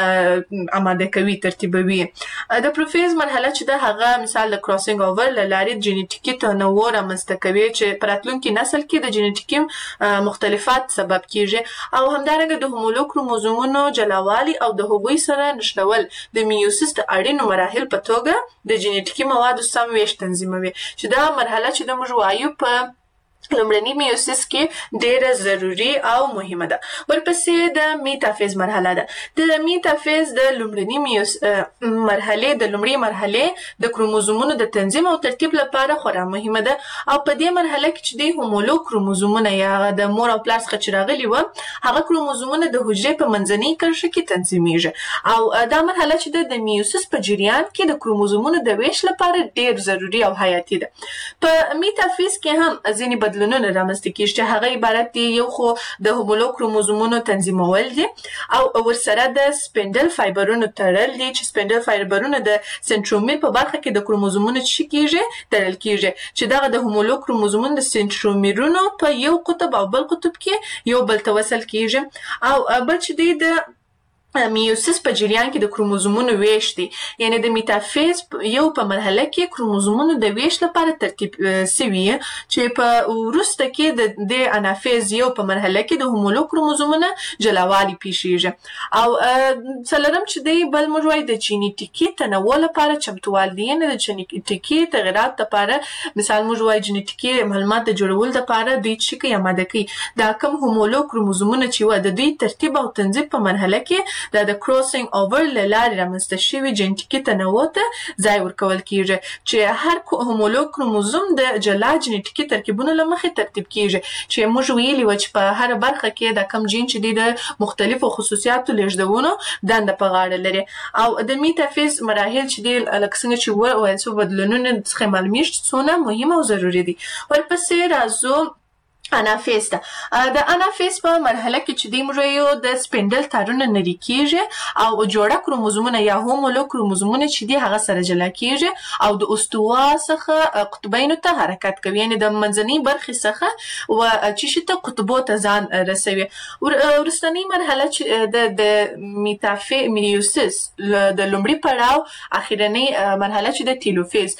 آماده کوي، ترتیبوي. د پروفیز مرحله چې ده هغه مثال د کراسینګ اوور له لارې جنټیکي تنوع رامنځته کوي چې په راتلونکي نسل کې د جنټیکي مختلفات سبب کیږي. او همدارنګه د هومولوګ کروموزومونو جلاوالي او د هغوی سره نښلول د میوسیس د اړینو مراحل په توګه د جنټیکي موادو سم ویش تنظیموي، چې دا مرحله چې د موږ وایو په لومړني میوسیس کې ډیره ضروری او مهمه ده. ورپسې د میتافیز مرحله ده. د میتافیز د لومړني مرحله د کروموزومونو د تنظیم او ترتیب لپاره خورا مهمه ده. او په دې مرحله کې چې د هومولوګ کروموزومونه یا د مور او پلار څخه چې راغلي و هغه کروموزومونه د حجرې په منځنۍ کرښه کې تنظیمیږي. او دا مرحله چې د میوسیس په جریان کې د کروموزومونو د ویش لپاره ډیر ضروری او حیاتي ده. په میتافیز کې هم ځینې بدلونونه رامنځته کیږي چې هغه عبارت دي یو خو د هومولوګ کروموزومونو تنظیمول دي او ورسره د سپینډل فایبرونو تړل دي چې سپینډل فایبرونه د سنټرومیر په برخه کې د کروموزومونو تړل کیږي چې دغه د هومولوګ کروموزومونو د سنټرومیرونو په یو قطب او بل قطب کې یو بل ته وصل کیږي. او بل چې دی د میوسیس په جریان کې د کروموزومونو ویش دی، یعنی د میتافیز یو په مرحله کې کروموزومونو د ویش لپاره ترتیب سوي چې په وروسته کې د انافیز یو په مرحله کې د هومولوګ کروموزومونو جلاوالي پیښیږي. او څلورم چې دی بل موږ وایو د جنټیکي تنوع لپاره چمتووال دی، یعنی د جنټیکي تغیرات لپاره مثال موږ وایو جنټیکي معلومات د جوړولو لپاره دوی چې کوي آماده کوي دا کوم هومولوګ کروموزومونه چې و د دوی ترتیب او تنظیم په مرحله کې د کراسینګ اوور له لارې رامنځته شوي جنټیکي تنوع ته ځای ورکول کیږي چې هر هومولوګ کروموزوم د جلا جنټیکي ترکیبونو له مخې ترتیب کیږي چې موږ ویلي و چې په هر برخه کې د کم جین چې د مختلفو خصوصیاتو لیږدونو دنده په غاړه لري. او د میتافیز مراحل چې دی لکه څنګه چې وویل څو بدلونونه څخه معلومیږي چې څونه مهمه او ضروري دي. ورپسې راځو انافیز ته. د انافیز په مرحله کې چې دی موږ یو د سپینډل تارونه نری کیږي او جوړه کروموزومونه یا هومولوګ کروموزومونه چې دی هغه سره جلا کیږي او د استوا څخه قطبینو ته حرکت کوي، یعنی د منځنۍ برخې څخه و چې ته قطبو ته ځان رسوي. وروستنۍ مرحله چې د میوسیس د لومړي پړاو اخیرنۍ مرحله چې د تیلوفیز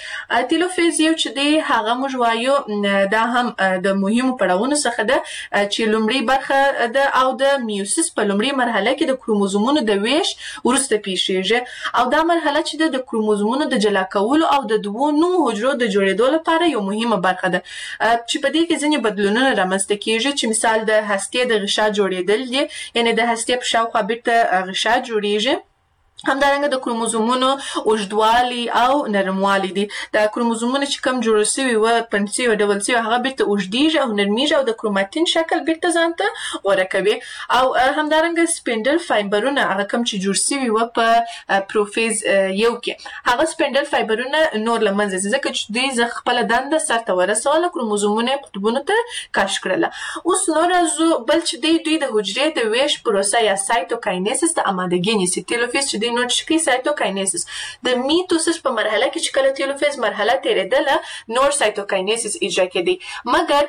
یو چې دی هغه موږ وایو دا هم د مهمو پړاو څخه ده چې لومړی برخه ده او د میوسیس په لومړی مرحله کې د کروموزومونو د ویش وروسته پیښیږي. او دا مرحله چې د کروموزومونو د جلا کولو او د دوو نوو حجرو د جوړېدو لپاره یو مهمه برخه ده چې په دې کې ځینې بدلونونه رامنځته کیږي چې مثال د هستې د غشا جوړېدل دي، یعنی د هستې په شاوخوا بیرته غشا جوړیږي. همدارنګه د کروموزومونو اوږدوالي او نرموالي دي. د کروموزومونو چې کم جوړ شوي و پنسي او ډبل سي هغه بیرته اوږدیږي او نرمیږي او د کروماتین شکل بیرته ځان ته غوره کوي. او همدارنګه سپینډل فایبرونه هغه کم چې جوړ شوي و په پروفیز یو کې هغه سپینډل فایبرونه نور له منځه ځي ځکه چې دوی خپله دنده سرته ورسوله، کروموزومونه قطبونو ته کش کړله. اوس نو راځو بل چې دوی د حجرې د ویش پروسه یا سایتوکاینیسس ته آمادګي نیسي. تیلوفیز چې نو چې سایتوکاینیسس د میټوسس په مرحله کې چې کله تیلوفیز مرحله تیریدله نور سایتوکاینیسس اجرا کېدی، مګر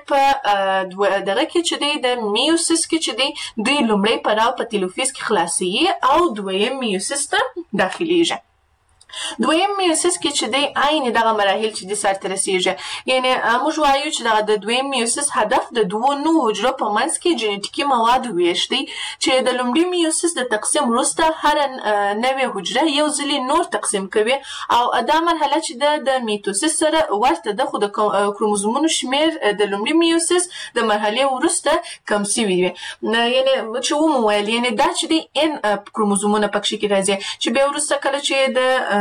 په دغه کې چې دی د میوسس کې چې دی دوی لومړی پړاو په تیلوفیز کې خلاصي او دویم میوسس ته داخليږي. دویم میوسیس کې چې دی عین دغه مراحل چې د سرته رسیږي، یعنی موږ وایو چې د دویم میوسیس هدف د دوو نوو حجرو په منځ کې جنټیکي مواد ویش دی چې د لومړي میوسیس د تقسیم وروسته هر نوې حجره یو ځلې نور تقسیم کوي. او دا مرحله چې د میټوسیس سره ورته ده، خو د کروموزومونو شمیر د لومړي میوسیس د مرحلې وروسته کم شوی وي. یعنی چې ومویل یعنی دا چې دی ان کروموزومونه پکې کې راځي چې بیا وروسته کله چې د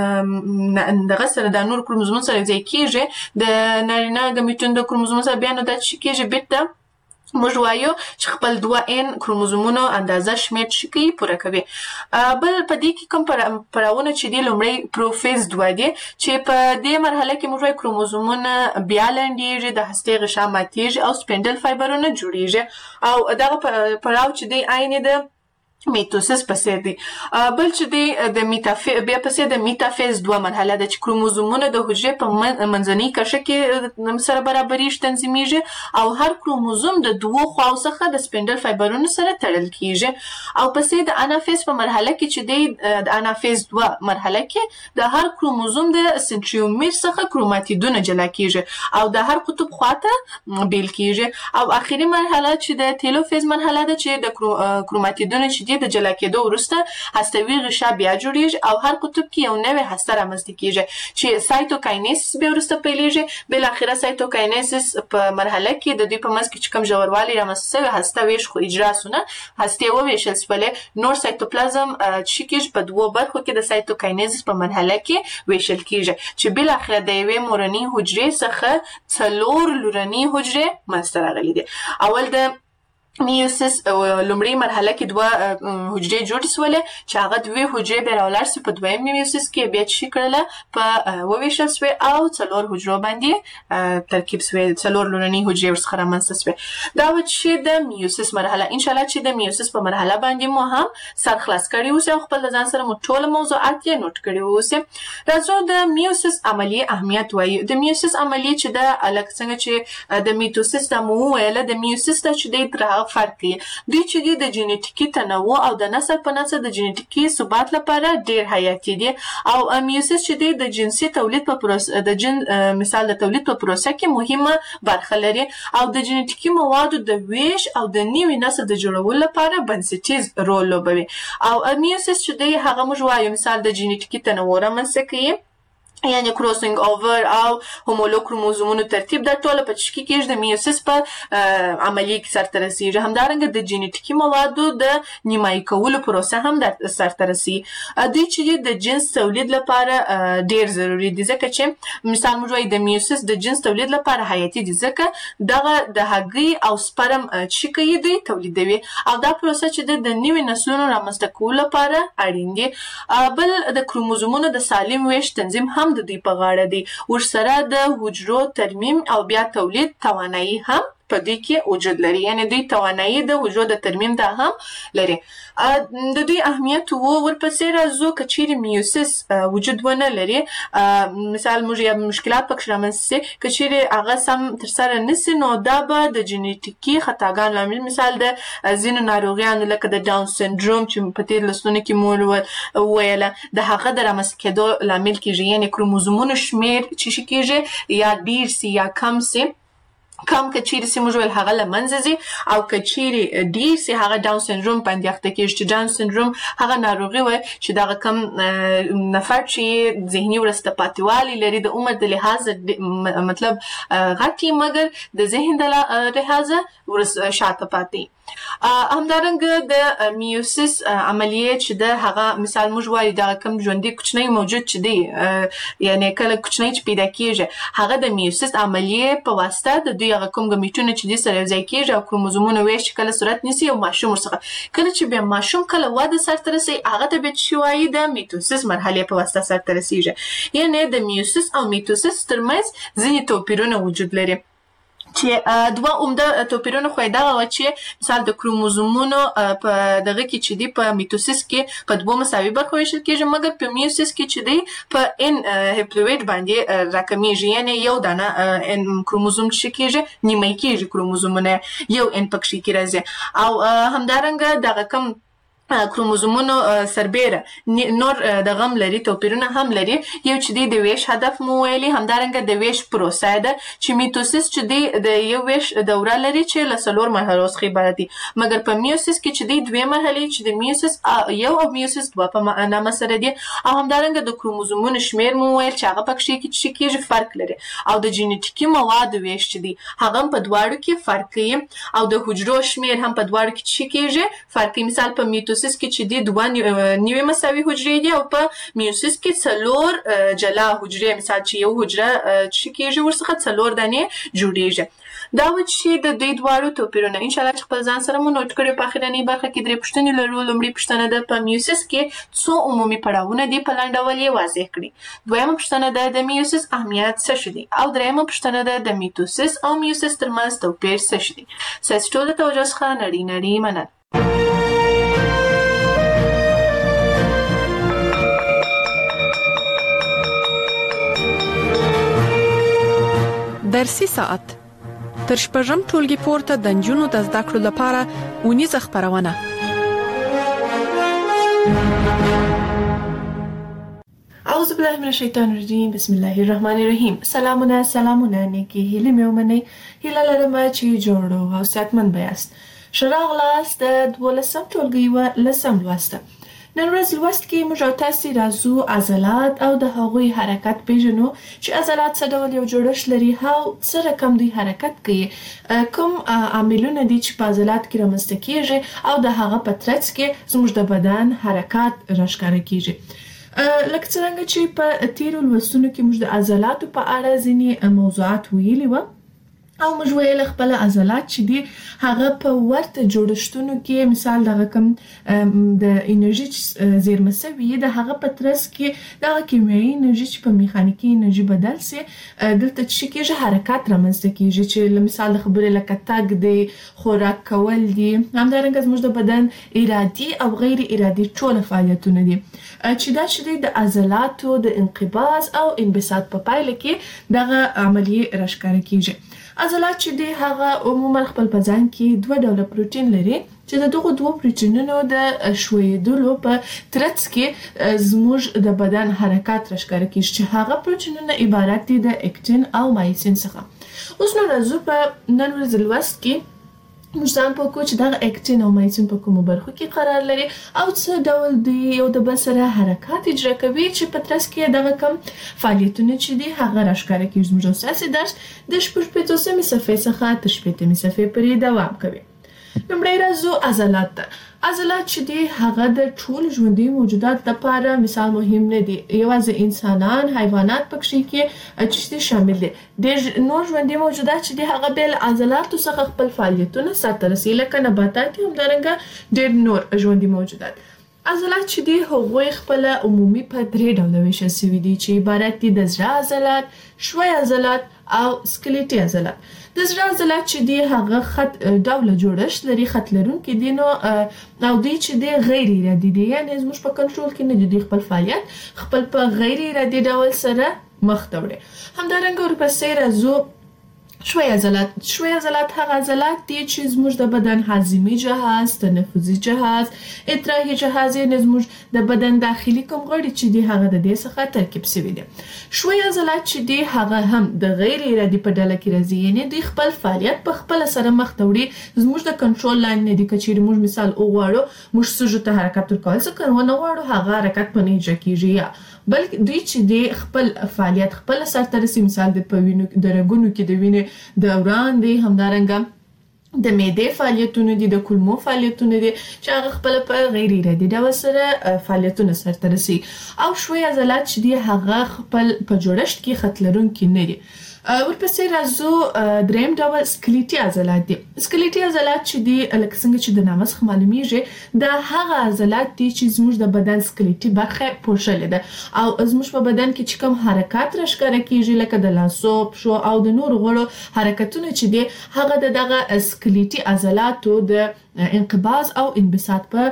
دغه سره د نور کروموزومونو سره ځای کیږي د نارینه ګمیټون د کروموزوم سره بیا نو دا چې کیږي بیرته موږ وایو چې خپل 2n کروموزومونو اندازه شمېر شي پوره کوي. بل په دې کې کوم پړاوونه چې دی لومړی پروفیز 2 دی چې په دې مرحله کې موږ وایو کروموزومونه بیا لنډیږي، د هستې غشا ماتیږي او سپینډل فایبرونه جوړیږي او دغه پړاو چې دی عین د میتوسس پسې دی. بل چې دی د بیا پسې د میتافیز 2 مرحله ده چې کروموزومونه د حجرې په منځنۍ کرښه کې سره برابرېږي، تنظیمیږي او هر کروموزوم د 2 خواو څخه د سپینډل فایبرونو سره تړل کیږي او پسې د انافیز په مرحله کې چې دی د انافیز 2 مرحله کې د هر کروموزوم د سنتریومیر څخه کروماتیدونه جلا کیږي او د هر قطب خواته بیل کیږي او اخیری مرحله چې د تیلوفیز مرحله ده چې د کروماتیدونه چې د جلا کېدو وروسته هستوي غشا بیا جوړیږي او هر قطب کې یو نوې هسته رامنځته کیږي چې سایتوکاینیسس بیا وروسته پیلېږي. بل اخره سایتوکاینیسس په مرحله کې د دوی په منځ کې چې کوم ژوروالی رامنځته شوی هسته ویش خو اجرا سونه هستې وویشل شولې، نور سایتوپلازم چې کېږي په 2 برخو کې د سایتوکاینیسس په مرحله کې ویشل کیږي چې بل اخره د یوې مورنۍ حجرې څخه 4 لورنۍ حجرې منځته راغلي دي. اول د میوسس لومړی مرحله کې 2 حجرې جوړې شولې چې هغه 2 حجرې بیا راولاړ سي په دویم میوسس کې بیا چې کړله په وویشل سوې او 4 حجرو باندې ترکیب سوې، 4 لورنۍ حجرې ورڅخه رامنځته سوې. دا و چې د میوسس مرحله. انشاءالله چې د میوسس په مرحله باندې مو هم سر خلاص کړی اوسئ او خپل ځان سره مو ټول موضوعات یې نوٹ کړي اوسئ. راځو د میوسس عملیې اهمیت وایو. د میوسس عملیې چې د لکه څنګه چې د میتوسس د مو ویله د میوسس ته چې د فرق کوي دوی چې د جینیټیکي تنوع او د نسل په نسل د جینیټیکي ثبات لپاره ډیر حیاتي دي او میوسس چې د جنسي تولید په پروسه د مثال د تولید په پروسه کې مهمه برخه لري او د جینیټیکي موادو د ویش او د نوي نسل د جوړولو لپاره بنسټیز رول لوبوي او میوسس چې دی هغه موږ وایو مثال د جینیټیکي تنوع رامنځته کوي یعنی کروسینګ اوور او هومولوګ کروموزومونو ترتیب د ټوله په چشکي کې د میوسس په عملیه کې سرته رسیږي. همدارنګه د جینیټیکي موادو د نیمایي کولو پروسه هم د سرته رسي. دوی چې د جنس تولید لپاره ډیر ضروری دي ځکه چې مثال موږ وایو د میوسس د جنس تولید لپاره حیاتي دي ځکه دغه د هګۍ او سپرم چې کوي دوی تولیدوي او دا پروسه چې د نوي نسلونو رامنځته کولو لپاره اړین دي. بل د کروموزومونو د سالم ویش تنظیم هم د دوی په غاړه دی. ورسره د حجرو ترمیم او بیا تولید توانایي هم په دې کې وجود لري، یعنی دوی توانایي د حجرو د ترمیم ته هم لري. د دوی اهمیت ورپسې راځو که چیرې میوسس وجود ونه لري مثال موږ یا مشکلات پکې رامنځته سي که چیرې هغه سم ترسره نسي نو دا به د جینیټیکي خطاګانو لامل مثال د ځینو ناروغیانو لکه د ډاون سنډروم چې په تېر لسلونو کې مو وویله د هغه د رامنځته کېدو لامل کیږي، یعنی کروموزومونو شمېر چې شي کیږي یا ډیر سي یا کم سي. کم که چیرې سي موږ ویل هغه له منځه ځي او که چیرې ډیر سي هغه ډاون سنډروم باندې اخته کېږي چې ډاون سنډروم هغه ناروغي وایي چې دغه کم نفر چې ذهني وروسته پاتې لري د عمر د لحاظه مطلب غټي مګر د ذهن د لحاظه شاته پاتې. همدارنګه د میوسس عملیه چې د هغه مثال موږ وایو دغه کم ژوندي کوچنی موجود چې دی یعنی کله کوچنی چې پیدا کېږي هغه د میوسس عملیه په واسطه د دوی هغه کوم ګمیټونه چې دي سره یو ځای کېږي او کروموزومونه ویش کله صورت نیسي او ماشوم ورڅخه کله چې بیا ماشوم کله واده سرته رسي هغه ته بیا چې وایي د میتوسس مرحلې په واسطه سرته رسیږي. یعنی د میوسس او میتوسس ترمنځ ځینې توپیرونه وجود لري چې 2 عمده توپیرونه خو دا و چې مثال د کروموزومونو په دغه کې چې دی په میتوسس کې په 2 مساوي برخو ویشل کېږي مګر په میوسس کې چې دی په ان هپلوئډ باندې راکمیږي، یعنی یو دانه ان کروموزوم چې کېږي نیمه کېږي کروموزومونه یو ان پکې کې راځي او همدارنګه دغه کم کروموزومونو سربېره نور د غم لري توپیرونه هم لري. یو چې دی د ویش هدف مو ویلي همدارنګه د ویش پروسه ده چې میتوسس چې دی د یو ویش دوره لري چې له 4 مرحلو څخه عبارت دي مګر په میوسس کې چې دی 2 مرحلې چې د میوسس یو او میوسس 2 په نامه سره دي او همدارنګه د کروموزومونو شمېر مو ویل چې هغه پکې چې کېږي فرق لري او د جینیټیکي موادو ویش چې دی هغه په دواړو کې فرق کوي او د حجرو شمېر هم په دواړو کې چې کېږي فرق کوي. مثال په میتوسس کې چې دی 2 نیوي مساوي حجرې دي او په میوسس کې 4 جلا حجرې مثال چې یو حجره چې کېږي ورڅخه 4 دانې جوړیږي. دا و چې د دوی دواړو توپیرونه ان شاء الله خپل ځان سره مو نوٹ کړئ. په اخرنۍ برخه کې درې پوښتنې لرو. لومړی پوښتنه ده په میوسیس کې څو عمومي پړاوونه دي، په لنډ ډول یې واضح کړئ. دویمه پوښتنه ده د میوسیس اهمیت څه شی دی، او دریمه پوښتنه ده د میتوسیس او میوسیس ترمنځ توپیر څه شی دی. ستاسو ټول توجه څخه نړۍ مننه. درسي ساعت تر شپږم ټولګي پورته د نجونو د زده کړو لپاره اونیزه خبرونه. اعوذ بالله من الشیطان الرجیم، بسم الله الرحمن الرحیم. سلامونه نیکی هیله مې ومنئ. هیله لرم چې جوړ او صحتمند بیاست. ښه راغلاست د 12م ټولګي و لسم لوسته. نن ورځ لوست کې موږ تاسو راځو عضلات او د هغوی حرکت پیژنو چې عضلات څه ډول یو جوړښت لري، هاو څه رقم دوی حرکت کوي، کوم عاملونه دي چې په عضلات کې رامنځته کیږي او د هغه په ترڅ کې زموږ د بدن حرکات راښکاره کیږي. لکه څنګه چې په تیرو لوستونو کې موږ د عضلاتو په اړه ځینې موضوعات ویلي و او موږ ویل خپل عضلات چې دي هغه په ورته جوړښتونو کې مثال دغه کوم د انرژي زیرمه سوي د هغه په ترڅ کې دغه کیمیاوي انرژي چې په میخانیکي انرژي بدل سي دلته چې کېږي حرکت رامنځته کیږي چې مثال د خبرې لکه تګ دی، خوراک کول دي، همدارنګه زموږ د بدن ارادي او غیر ارادي ټول فعالیتونه دي چې دا چې د عضلاتو د انقباض او انبساط په پایله کې دغه عملیه راښکاره کیږي. عضلات چې دی هغه عموما خپل په ځان کې دوه ډوله پروتین لري چې د دغه دوه پروتینونو د ښویېدلو په ترڅ کې زموږ د بدن حرکات راښکاره کیږي چې هغه پروتینونه عبارت دي د اکتین او مایسین څخه. اوس نو راځو په نن ورځ لوست کې موږ ځان پوهکو چې دغه اکتین او مایسین په کومو برخو کې قرار لري او څه ډول دوی یو د بل سره حرکات اجرا کوي چې په ترڅ کې دغه کم فعالیتونه چې دي هغه راښکاره کیږي. زموږ اساسي درس د 45 صفحې څخه تر 60 صفحې پورې دوام کوي. لومړی راځو عضلات ته. عضلات چې دي هغه د ټول ژوندي موجودات لپاره مثال مهم نه دي، یوازې انسانان، حیوانات پکې کې چې شامل دي. د نور ژوندي موجودات چې دي هغه بل عضلاتو څخه خپل فعالیتونه سرته رسوي لکه نباتات هم همدارنګه ډېر نور ژوندي موجودات. عضلات چې دي هغوی خپل عمومي په 3 ډوله ویشل شوي دي چې عبارت دي د زړه عضلات، ښوی عضلات او سکلیټي عضلات. د زړه عضلات چې دي هغه خط ډوله جوړښت لري، خط لرونکي دي نو او دوی چې دي غیر ارادي دي، یعنې زموږ په کنټرول کې نه دي، خپل فعالیت خپل په غیر ارادي ډول سره مخ ته وړي. همدارنګه ورپسې راځو ښوی عضلات. ښوی عضلات هغه عضلات دي چې زموږ د بدن هاضمي جهاز، تنفسي جهاز، ادراکي جهاز یعنې زموږ د بدن داخلي کوم غړي چې دي هغه د دې څخه ترکیب شوي دي. ښوی عضلات چې دي هغه هم د غیر ارادي په ډله کې راځي، یعنې دوی خپل فعالیت په خپل سره مخ ته وړي، زموږ د کنټرول لاندې نه دي. که چیرې موږ مثال وغواړو موږ سږو ته حرکت ورکول څه کوو نه غواړو هغه حرکت په نه اجرا کیږي، یا بلکې دوی چې دی خپل فعالیت خپل سرته رسوي. مثال د وینو د رګونو کې د وینې دوران دی، همدارنګه د معدې فعالیتونه دي، د کولمو فعالیتونه دي چې هغه خپل په غیر ارادي ډول سره فعالیتونه سرته رسوي. او ښوی عضلات چې دي هغه خپل په جوړښت کې خط لرونکي نه دي. ورپسې راځو دریم ډول سکلیټي عضلات دي. سکلیټي عضلات چې دي لکه څنګه چې د نامه څخه معلومیږي دا هغه عضلات دي چې زموږ د بدن سکلیټي برخه پوښلې ده او زموږ په بدن کې چې کوم حرکات راښکاره کیږي لکه د لاسو، پښو او د نورو غړو حرکتونه چې دي هغه دغه سکلیټي عضلاتو د انقباض او انبساط په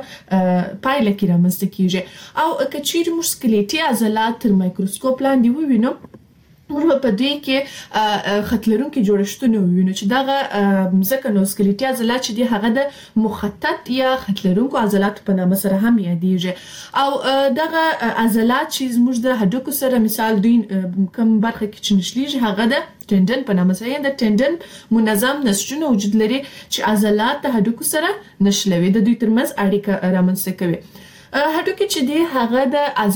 پایله کې رامنځته کیږي. او که چیرې موږ سکلیټي عضلات تر مایکروسکوپ لاندې ووینو موږ په دوی کې خط لرونکي جوړښتونه ووینو چې دغه ځکه نو سکلیټي عضلات چې دي هغه د مخطط یا خط لرونکو عضلاتو په نامه سره هم یادیږي. او دغه عضلات چې زموږ د هډوکو سره مثال دوی کوم برخه کې چې نښلېږي هغه د ټندن په نامه سره، د ټندن منظم نسجونه وجود لري چې عضلات د هډوکو سره نښلوي، د دوی ترمنځ اړیکه رامنځته کوي. هډوکي چې دی هغه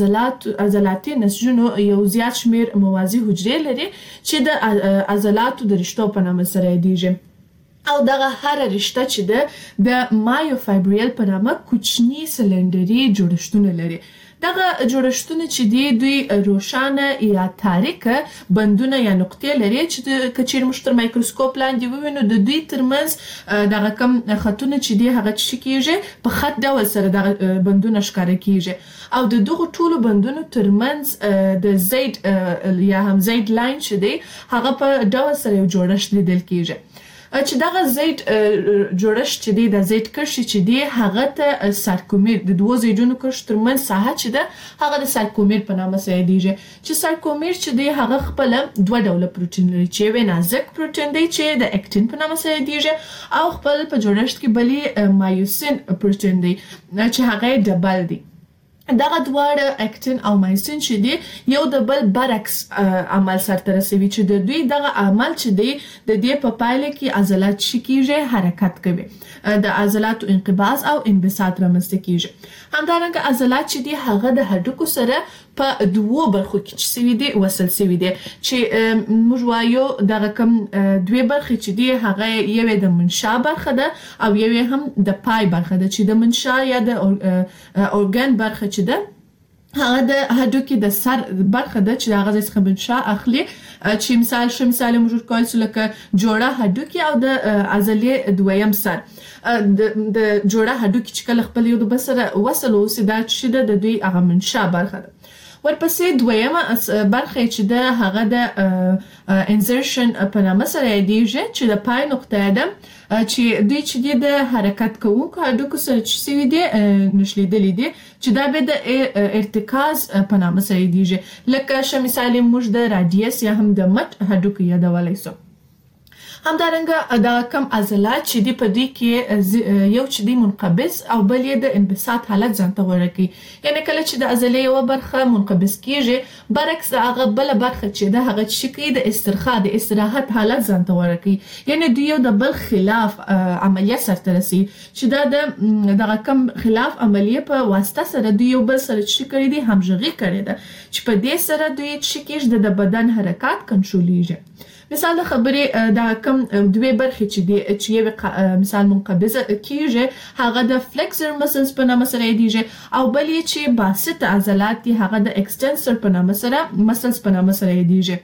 د عضلاتي نسجونو یو زیات شمیر موازی حجرې لري چې د عضلاتو د رشتو په نامه سره یادیږي. او دغه هر رشته چې د مایوفایبریل په نامه کوچني سلندري جوړښتونه لري. دغه جوړښتونه چې دی دوی روښانه یا تاریکه بندونه یا نقطې لري چې کچیر مشتر مایکروسکوپ لاندې ووینو د دوی ترمنځ دغه کم خطونه چې دی هغه چې کیږي په خط ډول سره دغه بندونه ښکاره کیږي او د دغه ټولو بندونو ترمنځ د زید یا هم زید لاین چې دی هغه په ډول سره یو جوړښت لیدل کیږي چې دغه زید جوړښت چې دی د زید کرښې چې دی هغه ته سارکومیر د دوه زیدونو کرښو ترمنځ ساحه چې ده هغه د سارکومیر په نامه سره یادیږي چې سارکومیر چې دی هغه خپل دوه ډوله پروتین لري چې یو نازک پروتین دی چې د اکتین په نامه سره یادیږي او خپل په جوړښت کې بلی مایوسین پروتین دی چې هغه ډبل دی دغه دواړه اکتین او مایسین چې دی یو د بل برعکس عمل سرته رسوي چې د دوی دغه عمل چې دی د دې په پایله کې عضلات شکیږي حرکت کوي د عضلاتو انقباض او انبساط رامنځته کیږي همدارنګه عضلات چې دی هغه د هډوکو سره په دوه برخو کې چې سوي دي وصل سوي دي چې موږ وایو دغه کم دوه برخې چې دي هغه یو د منشا برخه ده او یو هم د پای برخه ده چې د منشا یا د اورګان برخه چې ده هغه د هډوکي د سر برخه ده چې هغه څخه منشا اخلي چې مثال موږ کولای لکه جوړه هډوکي او د عضلې دویم سر د جوړه هډوکي چې کله خپل یو د بل سره وصل اوسي دا چې د دوی هغه منشا برخه ده ورپسې دویمه برخه چې ده هغه د انزرشن په نامه سره یادیږي چې د پای نقطه ده چې دوی چې د حرکت کوونکو هډوکو سره چې سوي دي نشلیدلې دي چې دا به د ارتکاز په نامه سره یادیږي لکه مثال موږ د رادیوس یا هم د مټ هډوکو یادولای سو همدارنګه دا کم عضلات چې دی په دې کې یو چې دی منقبض او بل یې د انبساط حالت ځان ته غوړه کوي یعنی کله چې د عضلې یو برخه منقبض کیږي برعکس هغه بل برخه چې ده هغه چې کوي د استرخاء د استراحت حالت ځان ته غوړه کوي یعنی دوی یو د بل خلاف عملیه سرته رسي چې دا د دغه کم خلاف عملیه په واسطه سره دوی یو بل سره چې کوي دي همغږي کړي ده چې په دې سره دوی چې کېږي د بدن حرکت کنټرولېږي مثال د خبرې دا کم دوه برخې چې دی چې یو مثال منقبضه کیږي هغه د فلکسر مسلز په نامه سره یادیږي او بل یې چې باسط عضلات دي هغه د ایکستنسر په نامه سره مسلز په نامه سره یادیږي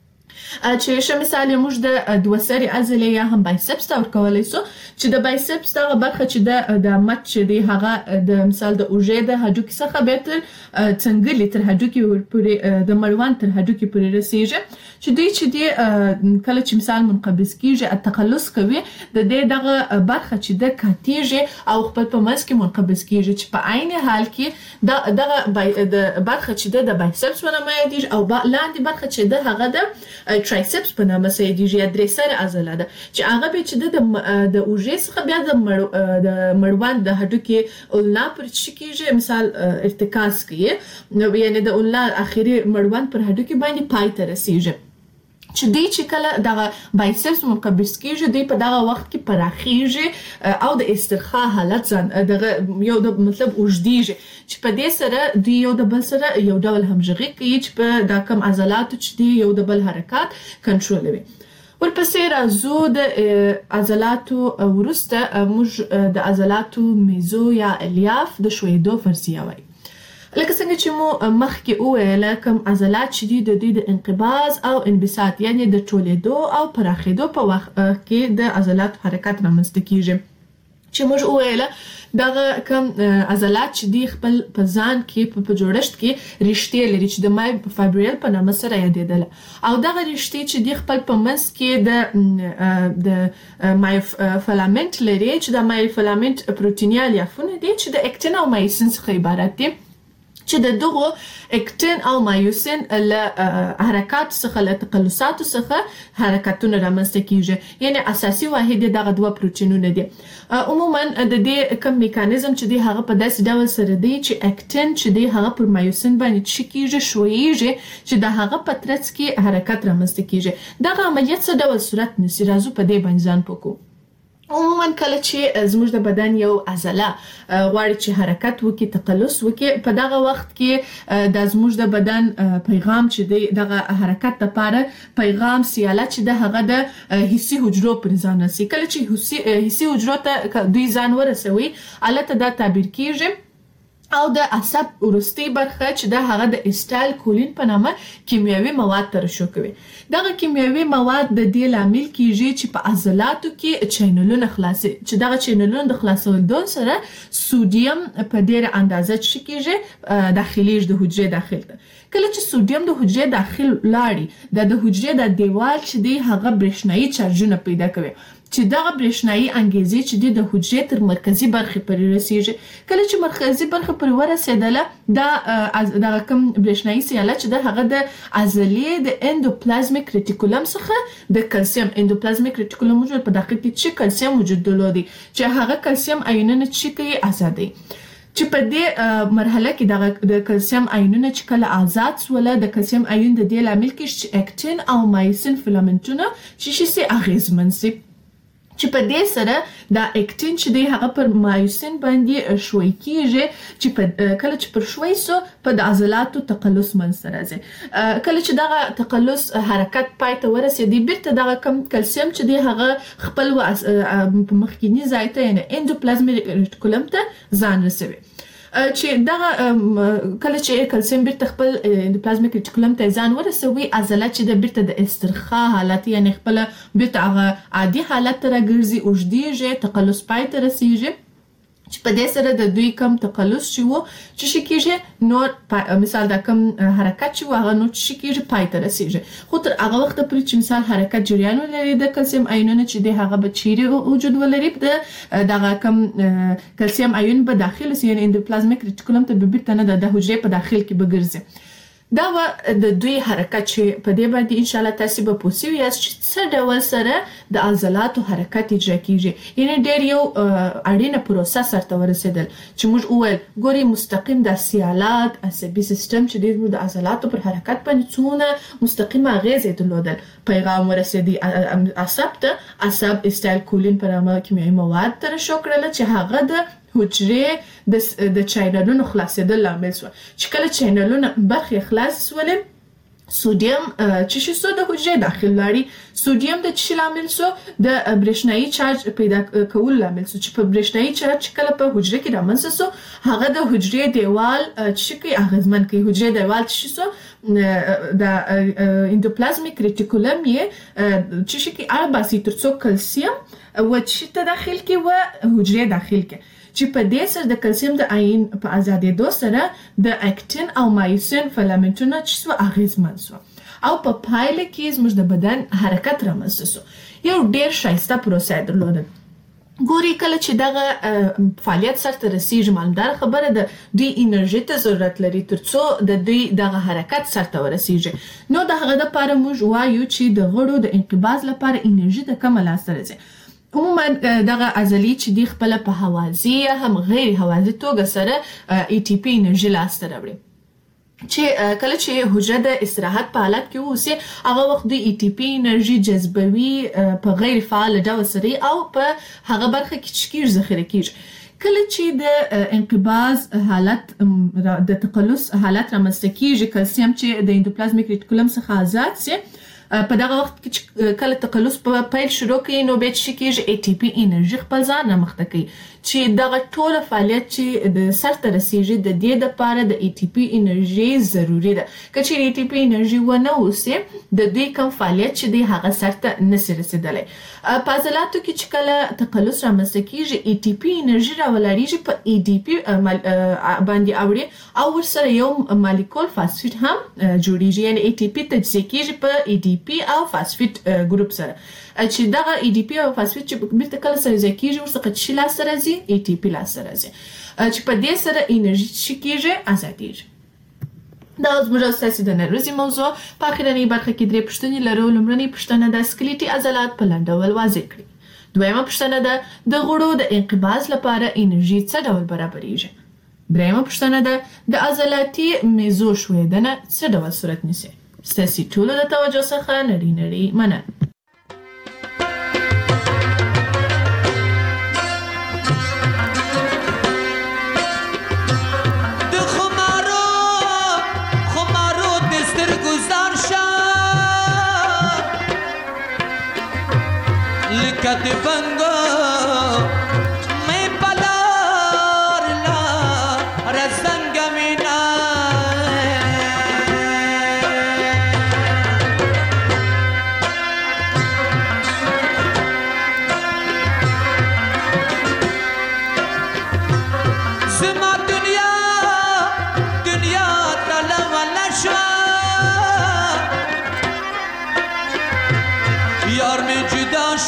چې مثال موږ د دوه سری عضلې یا هم بایسپس تور کولای سو چې د بایسپس دغه برخه چې د مټ چې دی هغه د مثال د اوژې د هډوکي څخه به تر څنګلې تر هډوکي پورې د مړوند تر هډوکي پورې رسیږي چې دوی چې دی کله چې مثال منقبض کیږي تقلص کوي د دې دغه برخه چې د کاتیږي او خپل په منځ کې منقبض کیږي چې په عین حال کې دغه د برخه چې د بایسپس په نامه یادیږي او لاندې برخه چې د هغه د ترایسپس په نامه سره یادیږي یا درې سره عضله ده چې هغه به چې د اوژې څخه بیا د مړوند د هډوکي اولنا پر چې کیږي مثال ارتکاز کوي نو یعنی د اولنا اخیری مړوند پر هډوکي باندې پای ته رسیږي چې دی چې کله دغه بایسپس منقبض کیږي دی په دغه وخت کې پراخیږي او د استرخاء حالت ځان دغه یو د مطلب اوږدیږي چې په دې سره دوی یو د بل سره یو ډول همغږي کوي چې په دا کم عضلاتو چې دی یو د بل حرکات کنټرولوي ورپسې راځو د عضلاتو وروسته موږ د عضلاتو میزو یا الیاف د شویدو فرضیه وایي لکه څنګه چې مو مخکې وویل کوم عضلات چې دي د دوی د انقباض او انبساط یعنی د ټولېدو او پراخېدو په وخت کې د عضلاتو حرکت رامنځته کیږي چې موږ وویل دغه کوم عضلات چې دی خپل په ځان کې په جوړښت کې رشتې لري چې د مایوفایبریل په نامه سره یادېدل او دغه رشتې چې دی خپل په منځ کې د مایوفیلامنت لري چې د مایوفیلامنت پروتینیا الیافونه دي چې د اکتین او مایسین څخه عبارت دي چې د دغه اکتین او مایوسین له حرکات څخه له تقلصات څخه حرکتونه رامنځته کیږي یعنی اساسي واحد دغه دوه پروتینونه دي عموما د دې کوم میکانیزم چې دی هغه په داسې ډول سره دی چې اکتین چې دی هغه پر مایوسین باندې چکیږي شویږي چې د هغه په ترڅ کې حرکت رامنځته کیږي دغه عملیات څه ډول صورت نسی راځو په دې باندې ځان پوکو عموما کله چې زموږ د بدن یو عضله غواړي چې حرکت وکړي تقلص وکړي په دغه وخت کې د زموږ د بدن پیغام چې دغه حرکت لپاره پیغام سیاله چې د هغه د حسي حجرو پر ځان رسي کله چې حسي حجرو ته دوی ځان ورسوي البته دا تعبیر کیږي او د عصب وروستۍ برخه چې د هغه د اسټایل کولین په نامه کیمیاوي مواد ترشح کوي. دغه کیمیاوي مواد د دې لامل کیږي چې په عضلاتو کې چینلونه خلاصي، چې دغه چینلونه د خلاصولو سره سودیم په ډیره اندازه چې کیږي داخليږي د حجرې داخل ته. کله چې سودیم د حجرې داخل لاړي د حجرې د دیوال چې دی هغه برېښنايي چارجونه پیدا کوي، چې دغه برېښنايي انګیزې چې د حجرې تر مرکزي برخې پورې رسیږي. کله چې مرکزي برخه پورې ورسېدله دغه کوم برېښنايي سیاله چې د هغه د عضلې د اندوپلازمیک ریټیکولم څخه د کلسیم اندوپلازمیک ریټیکولم موجود په داخل کې چې کلسیم وجود درلودي، چې هغه کلسیم آیونونه چې کوي آزادي. چې په دې مرحله کې د کلسیم آیونونه چې کله آزاد سوله د کلسیم آیون د دې لامل کې چې اکټین او مایسین فیلامنټونه چې شي اغیزمن سي، چې په دې سره د اکټین چې دی هغه پر مایوسین باندې شوي کیږي، چې کله چې پر شوي سو په د عضلاتو تقلص منځ راځي. کله چې دغه تقلص حرکت پای ته ورسېږي بیرته دغه کم کلسیم چې دی هغه خپل په مخکینی ځای ته یعنی اندوپلازمیک ریټیکولم ته ځان رسوي. چې دغه کله چې کلسیم بیرته خپل اندوپلازمیک ریټیکولم ته ځان ورسوي، عضلات چې د بیرته د استرخاء حالت یعنی خپل بیرته هغه عادي حالت ته راګرځي، اوږدیږي، تقلص پای ته رسیږي، چې په دې سره د دوی کم تقلص شي وو چې شي کېږي نور مثال دا کم حرکت شي وو هغه نور چې کېږي پای ته رسیږي. خو تر هغه وخت پورې چې مثال حرکت جریان ولري د کلسیم آیونونه چې دی هغه به چیرې وجود ولري د دغه کم کلسیم آیون به داخل سي یعنی اندوپلازمیک ریټیکولم ته به بیرته نه د حجرې په داخل کې به ګرځي. دا د دوی حرکت چې په دې باندې ان شاء الله تاسو به پوه شئ چې څه ډول سره د عضلاتو حرکت اجرا کیږي. یعنی ډېر یو اړینه پروسه سره ورسېدل چې موږ وویل ګوري مستقیم د سیالات عصبي سیستم چې د عضلاتو پر حرکت باندې څونه مستقیمه اغیزه درلودل. پیغام ورسېدی عصب ته، عصب اسټایل کولین پر نامه کیمیاوي مواد ترشح کړل چې هغه د حجرې د چینلونو خلاصېدل لامل شو. چې کله چینلونه برخې خلاص سولې سودیم چې شي سو د حجرې داخل لاړي، سودیم د چی لامل سو د برېښنايي چارج پیدا کول لامل سو، چې په برېښنايي چارج کله په حجرې کې رامنځته سو هغه د حجرې دیوال چې کوي اغیزمن کوي. حجرې دیوال چې سو د اندوپلازمیک ریټیکولم یې چې شي کې ارباسي ترڅو کلسیم و چې ته داخل کې و حجرې داخل کې، چې په دې سره د کلسیم د آیون په آزادېدو سره د اکټین او مایوسین فیلامنټونه چې سو اغیزمن سو او په پایله کې زموږ د بدن حرکت رامنځته سو. یو ډېر ښایسته پروسه درلوده. ګوري کله چې دغه فعالیت سره رسیږي مالدار خبره ده دوی انرژي ته ضرورت لري ترڅو د دوی دغه حرکت سره ورسیږي. نو دغه لپاره موږ وایو چې د غړو د انقباض لپاره انرژي د کومه لاسته راځي. عموما دغه عضلې چې دی خپل په هوازی یا هم غیر هوازی توګه سره ای ټي پی انرژي لاسته راوړي، چې کله چې حجره د استراحت په حالت کې اوسي هغه وخت د ای ټي پی انرژي جذبوي په غیر فعال ډول سره او په هغه برخه کې چې کیږي ذخیره کیږي. کله چې د انقباض حالت د تقلص حالت رامنځته کیږي، کلسیم چې د اندوپلازمیک ریټیکولم څخه آزاد سي په دغه وخت کې چې کله تقلص په پیل شروع کوي نو به چې کېږي ای ټي پی انرژي خپل ځان رامخته کوي، چې دغه ټوله فعالیت چې د سر ته رسیږي د دې لپاره د ای ټي پی انرژي ضروری ده. که چې ای ټي پی انرژي ونه اوسي د دوی کوم فعالیت چې دی هغه سر ته نشي رسیدلی. په عضلاتو کې چې کله تقلص رامنځته کېږي ای ټي پی انرژي راولاړیږي په ای ډي پی باندې اوړي او ورسره یو مالیکول فاسفیټ هم جوړیږي، یعنی ای ټي پی تجزیه کېږي په ای ډي پی او فاسفیټ ګروپ سره، چې دغه ای ډي پی او فاسفیټ چې بیرته کله سره ځای کېږي ورڅخه چې لاسته راځي ای ټي پی لاسته راځي، چې په دې سره انرژي چې کېږي ازادېږي. دا زموږ ستاسو د نن ورځې موضوع. په اخرنۍ برخه کې درې پوښتنې لرو. لومړنۍ پوښتنه د سکلیټي عضلات په لنډ ډول واضح کړئ. دویمه پوښتنه ده د غړو د انقباض لپاره انرژي څه ډول برابریږي. دریمه پوښتنه ده د عضلاتي میزو ښویدنه څه ډول صورت نیسي. ستاسو ټولو د توجه څخه نړۍ مننه. Kat bango me palar la raza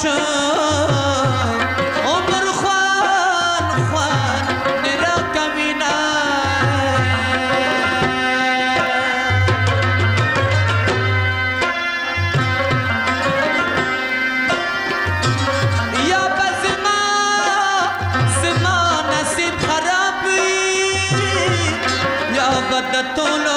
todo